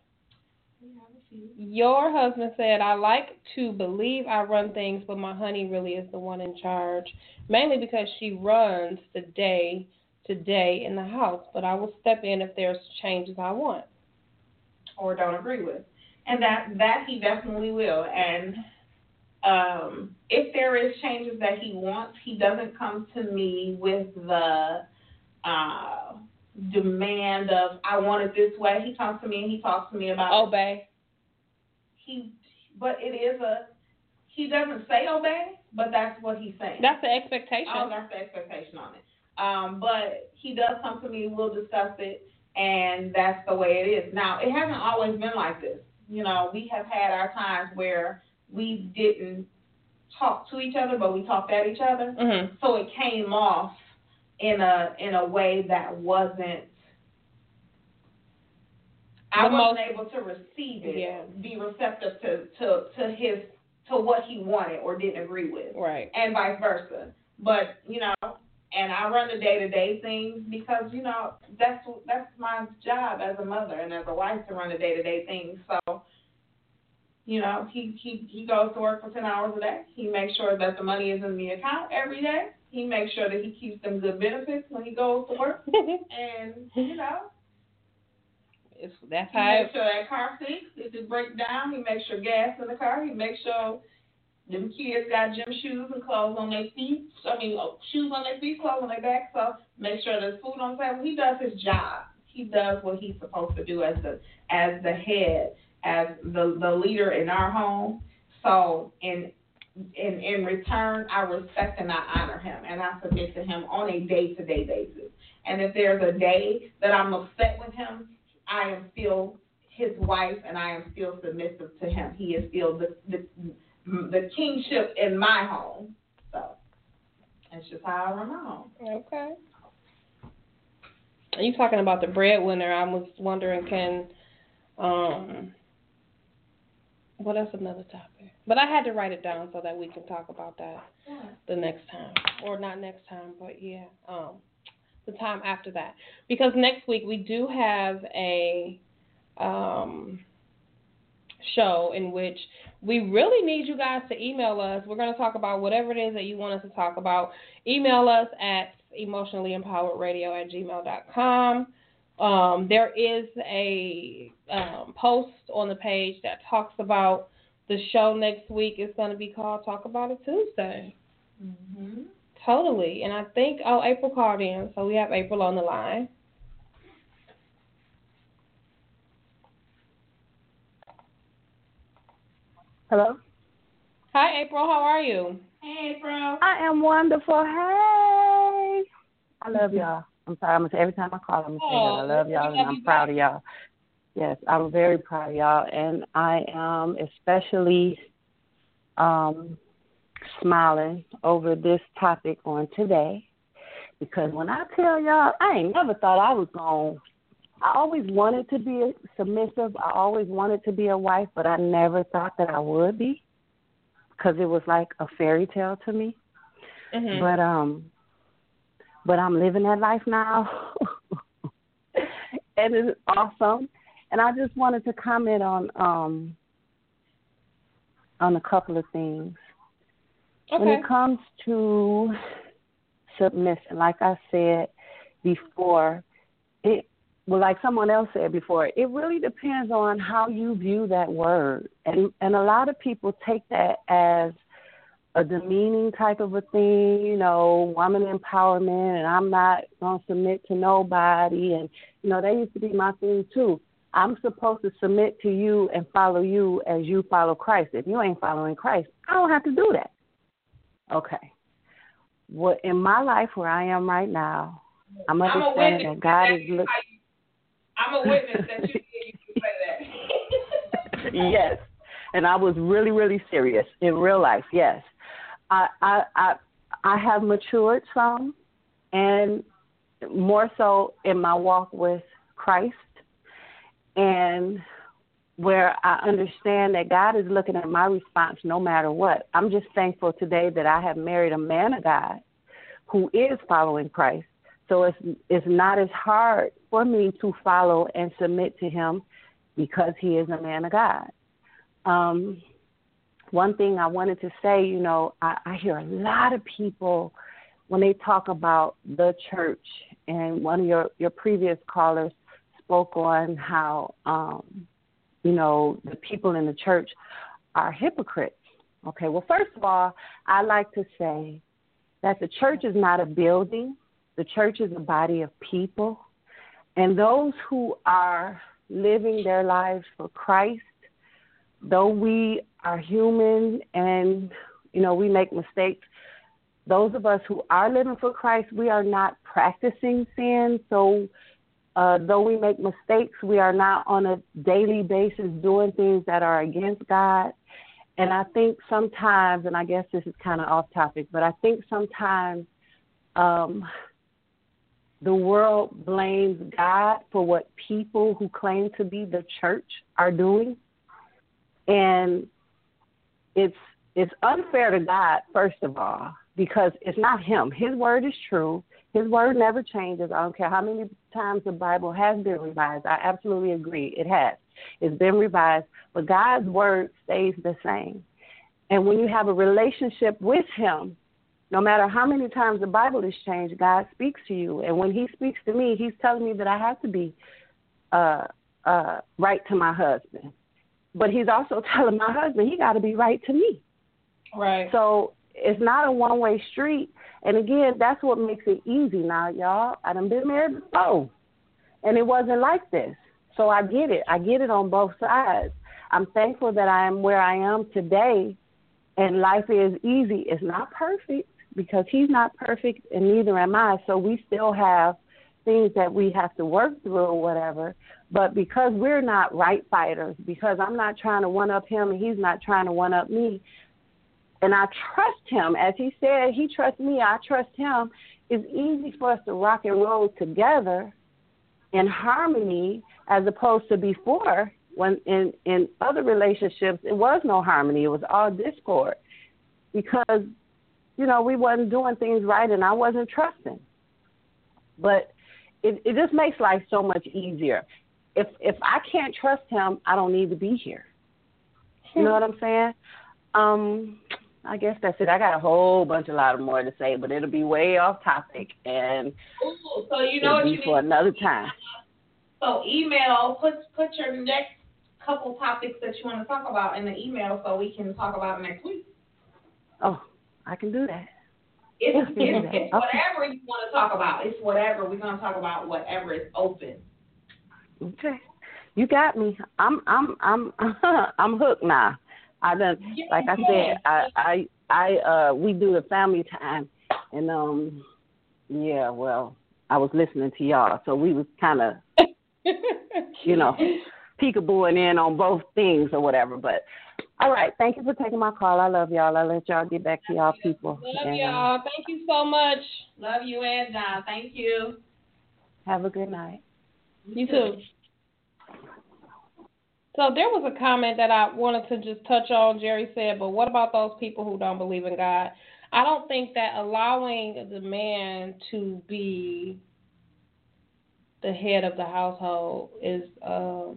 Your husband said, I like to believe I run things, but my honey really is the one in charge, mainly because she runs the day to day in the house, but I will step in if there's changes I want. Or don't agree with. And that, that he definitely will. And um, if there is changes that he wants, he doesn't come to me with the uh, demand of, I want it this way. He comes to me and he talks to me about obey. He, but it is a, he doesn't say obey, but that's what he's saying. That's the expectation. Oh, that's the expectation on it. Um, but he does come to me, we'll discuss it, and that's the way it is. Now, it hasn't always been like this. You know, we have had our times where we didn't talk to each other, but we talked at each other. Mm-hmm. So it came off in a in a way that wasn't, I The wasn't most, able to receive it, yeah. be receptive to, to, to his, to what he wanted or didn't agree with. Right. And vice versa. But, you know, and I run the day-to-day things because, you know, that's that's my job as a mother and as a wife to run the day-to-day things. So, you know, he, he, he goes to work for ten hours a day. He makes sure that the money is in the account every day. He makes sure that he keeps them good benefits when he goes to work. And, you know, It's, that's he how makes sure that car seat, if it breaks down, he makes sure gas in the car. He makes sure them kids got gym shoes and clothes on their feet. I mean, shoes on their feet, clothes on their back. So make sure there's food on the table. He does his job. He does what he's supposed to do as the as the head, as the the leader in our home. So in in in return, I respect and I honor him, and I submit to him on a day to day basis. And if there's a day that I'm upset with him, I am still his wife, and I am still submissive to him. He is still the the, the kingship in my home. So that's just how I run my home. Okay. Are you talking about the breadwinner? I was wondering, can, um, well, that's another topic. But I had to write it down so that we can talk about that Yeah. the next time. Or not next time, but yeah, um, the time after that. Because next week we do have a um, show in which we really need you guys to email us. We're going to talk about whatever it is that you want us to talk about. Email us at emotionally empowered radio at gmail dot com. Um, there is a um, post on the page that talks about the show next week. It's going to be called Talk About It Tuesday. Mm-hmm. Totally. And I think, oh, April called in, so we have April on the line. Hello? Hi, April. How are you? Hey, April. I am wonderful. Hey. I love y'all. I'm sorry. I'm gonna say every time I call, I'm gonna say Oh, that I love y'all we and love I'm you proud back. of y'all. Yes, I'm very proud of y'all, and I am especially um, smiling over this topic on today because when I tell y'all, I ain't never thought I was going. I always wanted to be submissive. I always wanted to be a wife, but I never thought that I would be because it was like a fairy tale to me. Mm-hmm. But um, but I'm living that life now, and it's awesome. And I just wanted to comment on um on a couple of things. Okay. When it comes to submission, like I said before, it well, like someone else said before, it really depends on how you view that word. And and a lot of people take that as a demeaning type of a thing, you know, woman empowerment, and I'm not going to submit to nobody. And, you know, that used to be my thing, too. I'm supposed to submit to you and follow you as you follow Christ. If you ain't following Christ, I don't have to do that. Okay. Well, in my life where I am right now, I'm understanding that God is looking. I'm a witness that you did you say that. Yes. And I was really, really serious in real life, yes. I, I, I, I have matured some, and more so in my walk with Christ, and where I understand that God is looking at my response no matter what. I'm just thankful today that I have married a man of God who is following Christ. So it's it's not as hard for me to follow and submit to him because he is a man of God. Um, one thing I wanted to say, you know, I, I hear a lot of people when they talk about the church, and one of your, your previous callers spoke on how, um, you know, the people in the church are hypocrites. Okay, well, first of all, I like to say that the church is not a building. The church is a body of people. And those who are living their lives for Christ, though we are human and, you know, we make mistakes, those of us who are living for Christ, we are not practicing sin. So uh, though we make mistakes, we are not on a daily basis doing things that are against God. And I think sometimes, and I guess this is kind of off topic, but I think sometimes um, the world blames God for what people who claim to be the church are doing. And it's it's unfair to God, first of all, because it's not him. His word is true. His word never changes. I don't care how many times the Bible has been revised. I absolutely agree. It has. It's been revised. But God's word stays the same. And when you have a relationship with him, no matter how many times the Bible is changed, God speaks to you. And when he speaks to me, he's telling me that I have to be uh, uh, right to my husband. But he's also telling my husband he got to be right to me. Right. So it's not a one-way street. And, again, that's what makes it easy now, y'all. I done been married before, and it wasn't like this. So I get it. I get it on both sides. I'm thankful that I am where I am today, and life is easy. It's not perfect because he's not perfect, and neither am I. So we still have things that we have to work through or whatever. But because we're not right fighters, because I'm not trying to one-up him and he's not trying to one-up me, and I trust him. As he said, he trusts me, I trust him. It's easy for us to rock and roll together in harmony as opposed to before when in, in other relationships it was no harmony. It was all discord because, you know, we wasn't doing things right and I wasn't trusting. But it, it just makes life so much easier. If if I can't trust him, I don't need to be here. You know what I'm saying? Um, I guess that's it. I got a whole bunch, a lot of more to say, but it'll be way off topic, and Ooh, so you know it'll what be you for need another time. So email, put put your next couple topics that you want to talk about in the email so we can talk about it next week. Oh, I can do that. It's, I can do it's, that. it's Okay. whatever you want to talk about. It's whatever. We're going to talk about whatever is open. Okay, you got me. I'm I'm I'm I'm hooked now. I done, like I said, I I I uh we do the family time, and um yeah, well, I was listening to y'all, so we was kind of you know peekabooing in on both things or whatever. But all right, thank you for taking my call. I love y'all. I'll let y'all get back to y'all people. Love and, y'all. Thank you so much. Love you and John. Thank you. Have a good night. You too. So there was a comment that I wanted to just touch on. Jerry said, but what about those people who don't believe in God? I don't think that allowing the man to be the head of the household is um,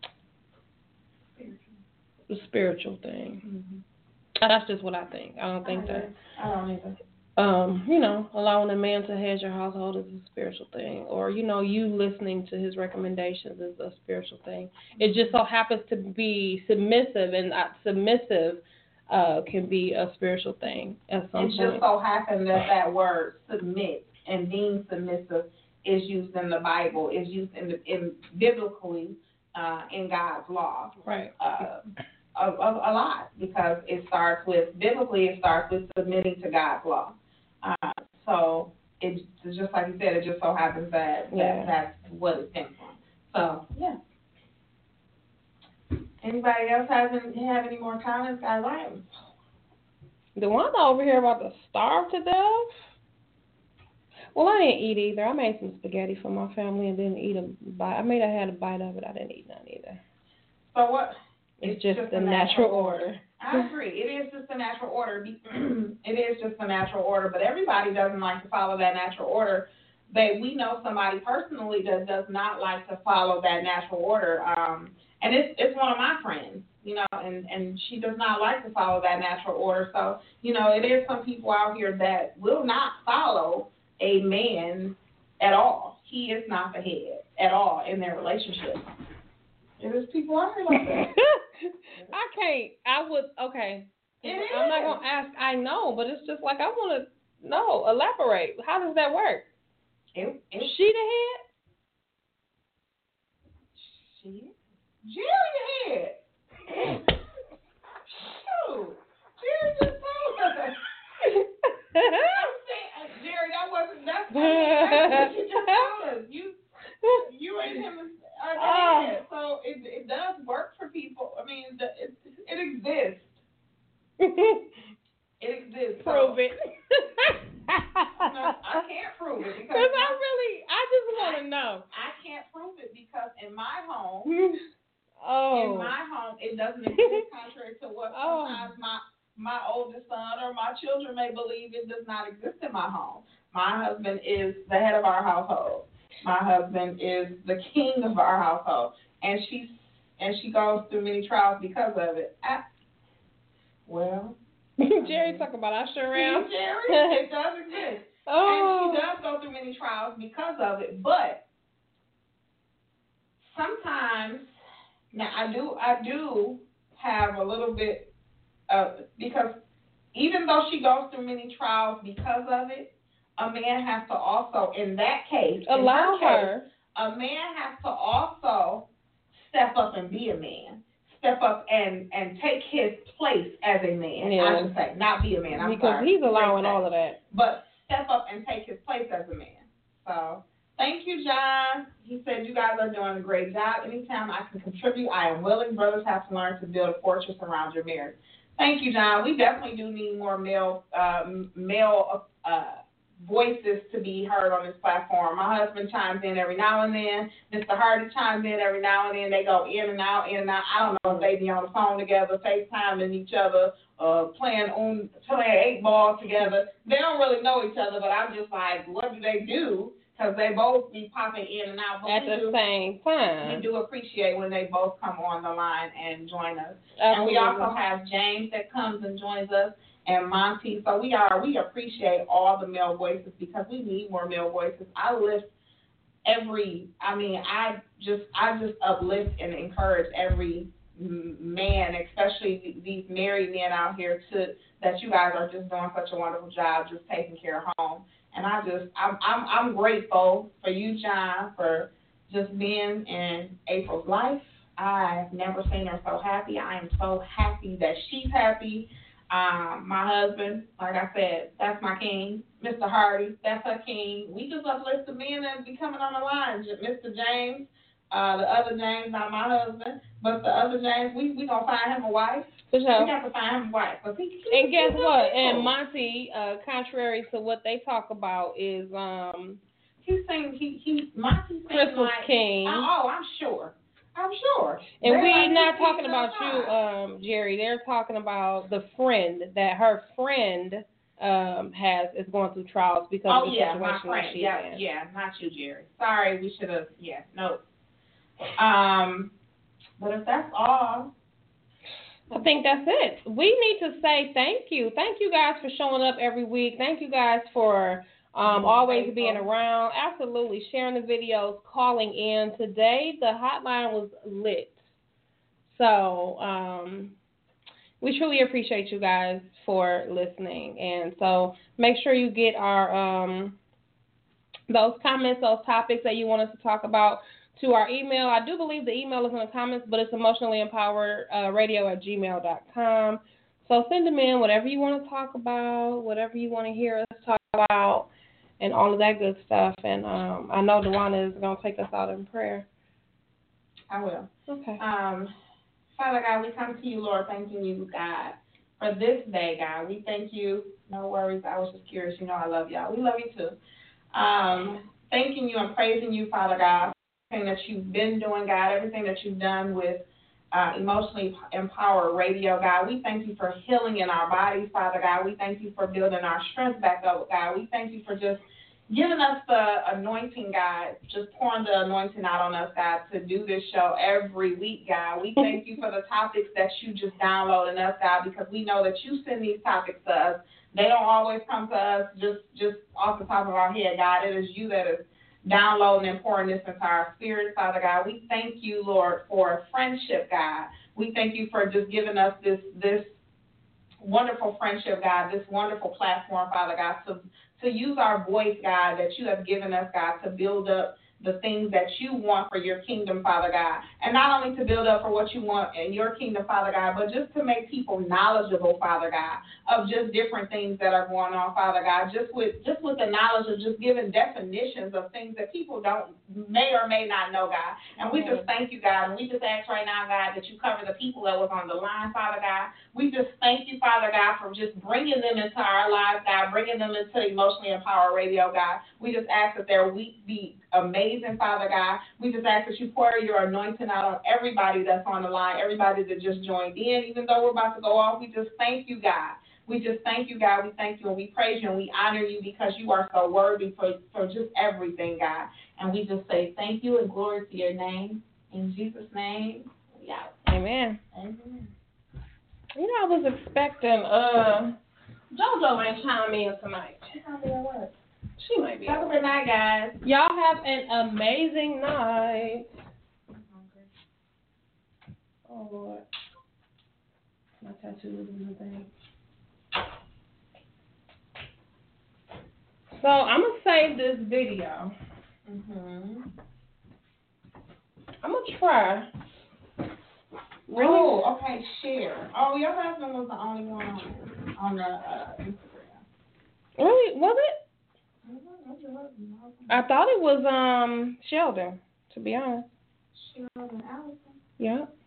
a spiritual thing. Mm-hmm. That's just what I think. I don't think I that. I don't either. Um, you know, allowing a man to head your household is a spiritual thing. Or, you know, you listening to his recommendations is a spiritual thing. It just so happens to be submissive, and uh, submissive uh, can be a spiritual thing at some It point. just so happened that that word submit and being submissive is used in the Bible, is used in, the, in biblically uh, in God's law. Right. Uh, a, a, a lot, because it starts with, biblically it starts with submitting to God's law. Uh, so it just like you said, it just so happens that, Yeah. that that's what it stems from. So yeah. Anybody else has any, have any more comments? Guys, I am DeWanda over here about to starve to death. Well, I didn't eat either. I made some spaghetti for my family and didn't eat a bite. I made I had a bite of it. I didn't eat none either. So what? It's, it's just, just the the natural, natural order. order. I agree. It is just the natural order. It is just the natural order, but everybody doesn't like to follow that natural order. They, we know somebody personally that does not like to follow that natural order, um, and it's it's one of my friends, you know, and, and she does not like to follow that natural order. So, you know, it is some people out here that will not follow a man at all. He is not the head at all in their relationship. There's people out here like that. I can't. I would. Okay. It I'm is. not gonna ask. I know, but it's just like I want to know. Elaborate. How does that work? It, it, she the head? She? Jerry the head. Shoot. Jerry just told us. I'm saying, uh, Jerry, that wasn't. That's, that's what you just told us. You, you and him are the Oh. head. So it it does work for people. I mean, it it, it exists. It exists. Prove so, it. No, I can't prove it because Because I really, I just want to know. I can't prove it because in my home, Oh. in my home, it doesn't exist. Contrary to what Oh. sometimes my my oldest son or my children may believe, it does not exist in my home. My husband is the head of our household. My husband is the king of our household, and she's and she goes through many trials because of it. I, well, Jerry, talk about I sure am. Jerry, it does exist. Oh. And she does go through many trials because of it. But sometimes, now I do, I do have a little bit of, because even though she goes through many trials because of it, a man has to also, in that case, allow in her, her. case, a man has to also step up and be a man. Step up and, and take his place as a man, Yeah. I should say. Not be a man, I'm because sorry. he's allowing all of that. But step up and take his place as a man. So, thank you, John. He said you guys are doing a great job. Anytime I can contribute, I am willing. Brothers have to learn to build a fortress around your marriage. Thank you, John. We definitely do need more male um, male uh, voices to be heard on this platform. My husband chimes in every now and then. Mister Hardy chimes in every now and then. They go in and out, in and out. I don't know if they be on the phone together, FaceTiming each other, uh, playing on playing eight ball together. They don't really know each other, but I'm just like, what do they do? Because they both be popping in and out. But at we the do, same time. we do appreciate when they both come on the line and join us. Absolutely. And we also have James that comes and joins us, and Monty. So we are we appreciate all the male voices because we need more male voices. I lift every. I mean, I just I just uplift and encourage every man, especially these married men out here, to that you guys are just doing such a wonderful job, just taking care of home. And I just I'm I'm I'm grateful for you, John, for just being in April's life. I've never seen her so happy. I am so happy that she's happy. Um, my husband, like I said, that's my king. Mister Hardy, that's her king. We just uplift the men that be coming on the line. Mister James, uh, the other James, not my husband, but the other James, we we gonna find him a wife. For sure. We got to find him a wife. Cause he, he, and guess he's what? people. And Monty, uh, contrary to what they talk about, is um he's saying he he Monty's Crystal's like, king. Oh, I'm sure. I'm sure. And They're we're like, not he's talking king about outside. you, um, Jerry. They're talking about the friend that her friend um has is going through trials because oh, of the yeah, situation my friend. that she's yeah, in. yeah, not you, Jerry. Sorry, we should have. Yeah, no. Um, but if that's all. I think that's it. We need to say thank you. Thank you guys for showing up every week. Thank you guys for um, always faithful. being around. Absolutely. Sharing the videos, calling in. Today, the hotline was lit. So um, we truly appreciate you guys for listening. And so make sure you get our um, those comments, those topics that you want us to talk about to our email. I do believe the email is in the comments, but it's emotionally empowered uh, radio at gmail dot com. So send them in, whatever you want to talk about, whatever you want to hear us talk about, and all of that good stuff. And um, I know DeWanda is going to take us out in prayer. I will. Okay. Um, Father God, we come to you, Lord, thanking you, God, for this day, God. We thank you. No worries. I was just curious. You know I love y'all. We love you too. Um, thanking you and praising you, Father God, for everything that you've been doing, God, everything that you've done with uh, Emotionally Empowered Radio, God. We thank you for healing in our bodies, Father God. We thank you for building our strength back up, God. We thank you for just giving us the anointing, God, just pouring the anointing out on us, God, to do this show every week, God. We thank you for the topics that you just download in us, God, because we know that you send these topics to us. They don't always come to us just, just off the top of our head, God. It is you that is downloading and pouring this into our spirit, Father God. We thank you, Lord, for friendship, God. We thank you for just giving us this this wonderful friendship, God, this wonderful platform, Father God, to, to use our voice, God, that you have given us, God, to build up the things that you want for your kingdom, Father God. And not only to build up for what you want in your kingdom, Father God, but just to make people knowledgeable, Father God, of just different things that are going on, Father God, just with just with the knowledge of just giving definitions of things that people don't may or may not know, God. And we just thank you, God, and we just ask right now, God, that you cover the people that was on the line, Father God. We just thank you, Father God, for just bringing them into our lives, God, bringing them into Emotionally Empowered Radio, God. We just ask that their week be amazing, Father God. We just ask that you pour your anointing out on everybody that's on the line, everybody that just joined in. Even though we're about to go off, we just thank you, God. We just thank you, God. We thank you and we praise you and we honor you because you are so worthy for, for just everything, God. And we just say thank you and glory to your name. In Jesus' name, we out. Amen. Amen. You know, I was expecting uh JoJo ain't chime in tonight. She's gonna be at work. She might be. Have a good night, guys. Y'all have an amazing night. Oh, Lord. My tattoo is in the thing. So, I'm going to save this video. Mm-hmm. I'm going to try. Really? Oh, okay, share. Oh, your husband was the only one on, on the uh, Instagram. Really? Was it? I thought it was um Sheldon, to be honest. Sheldon Allison? Yeah.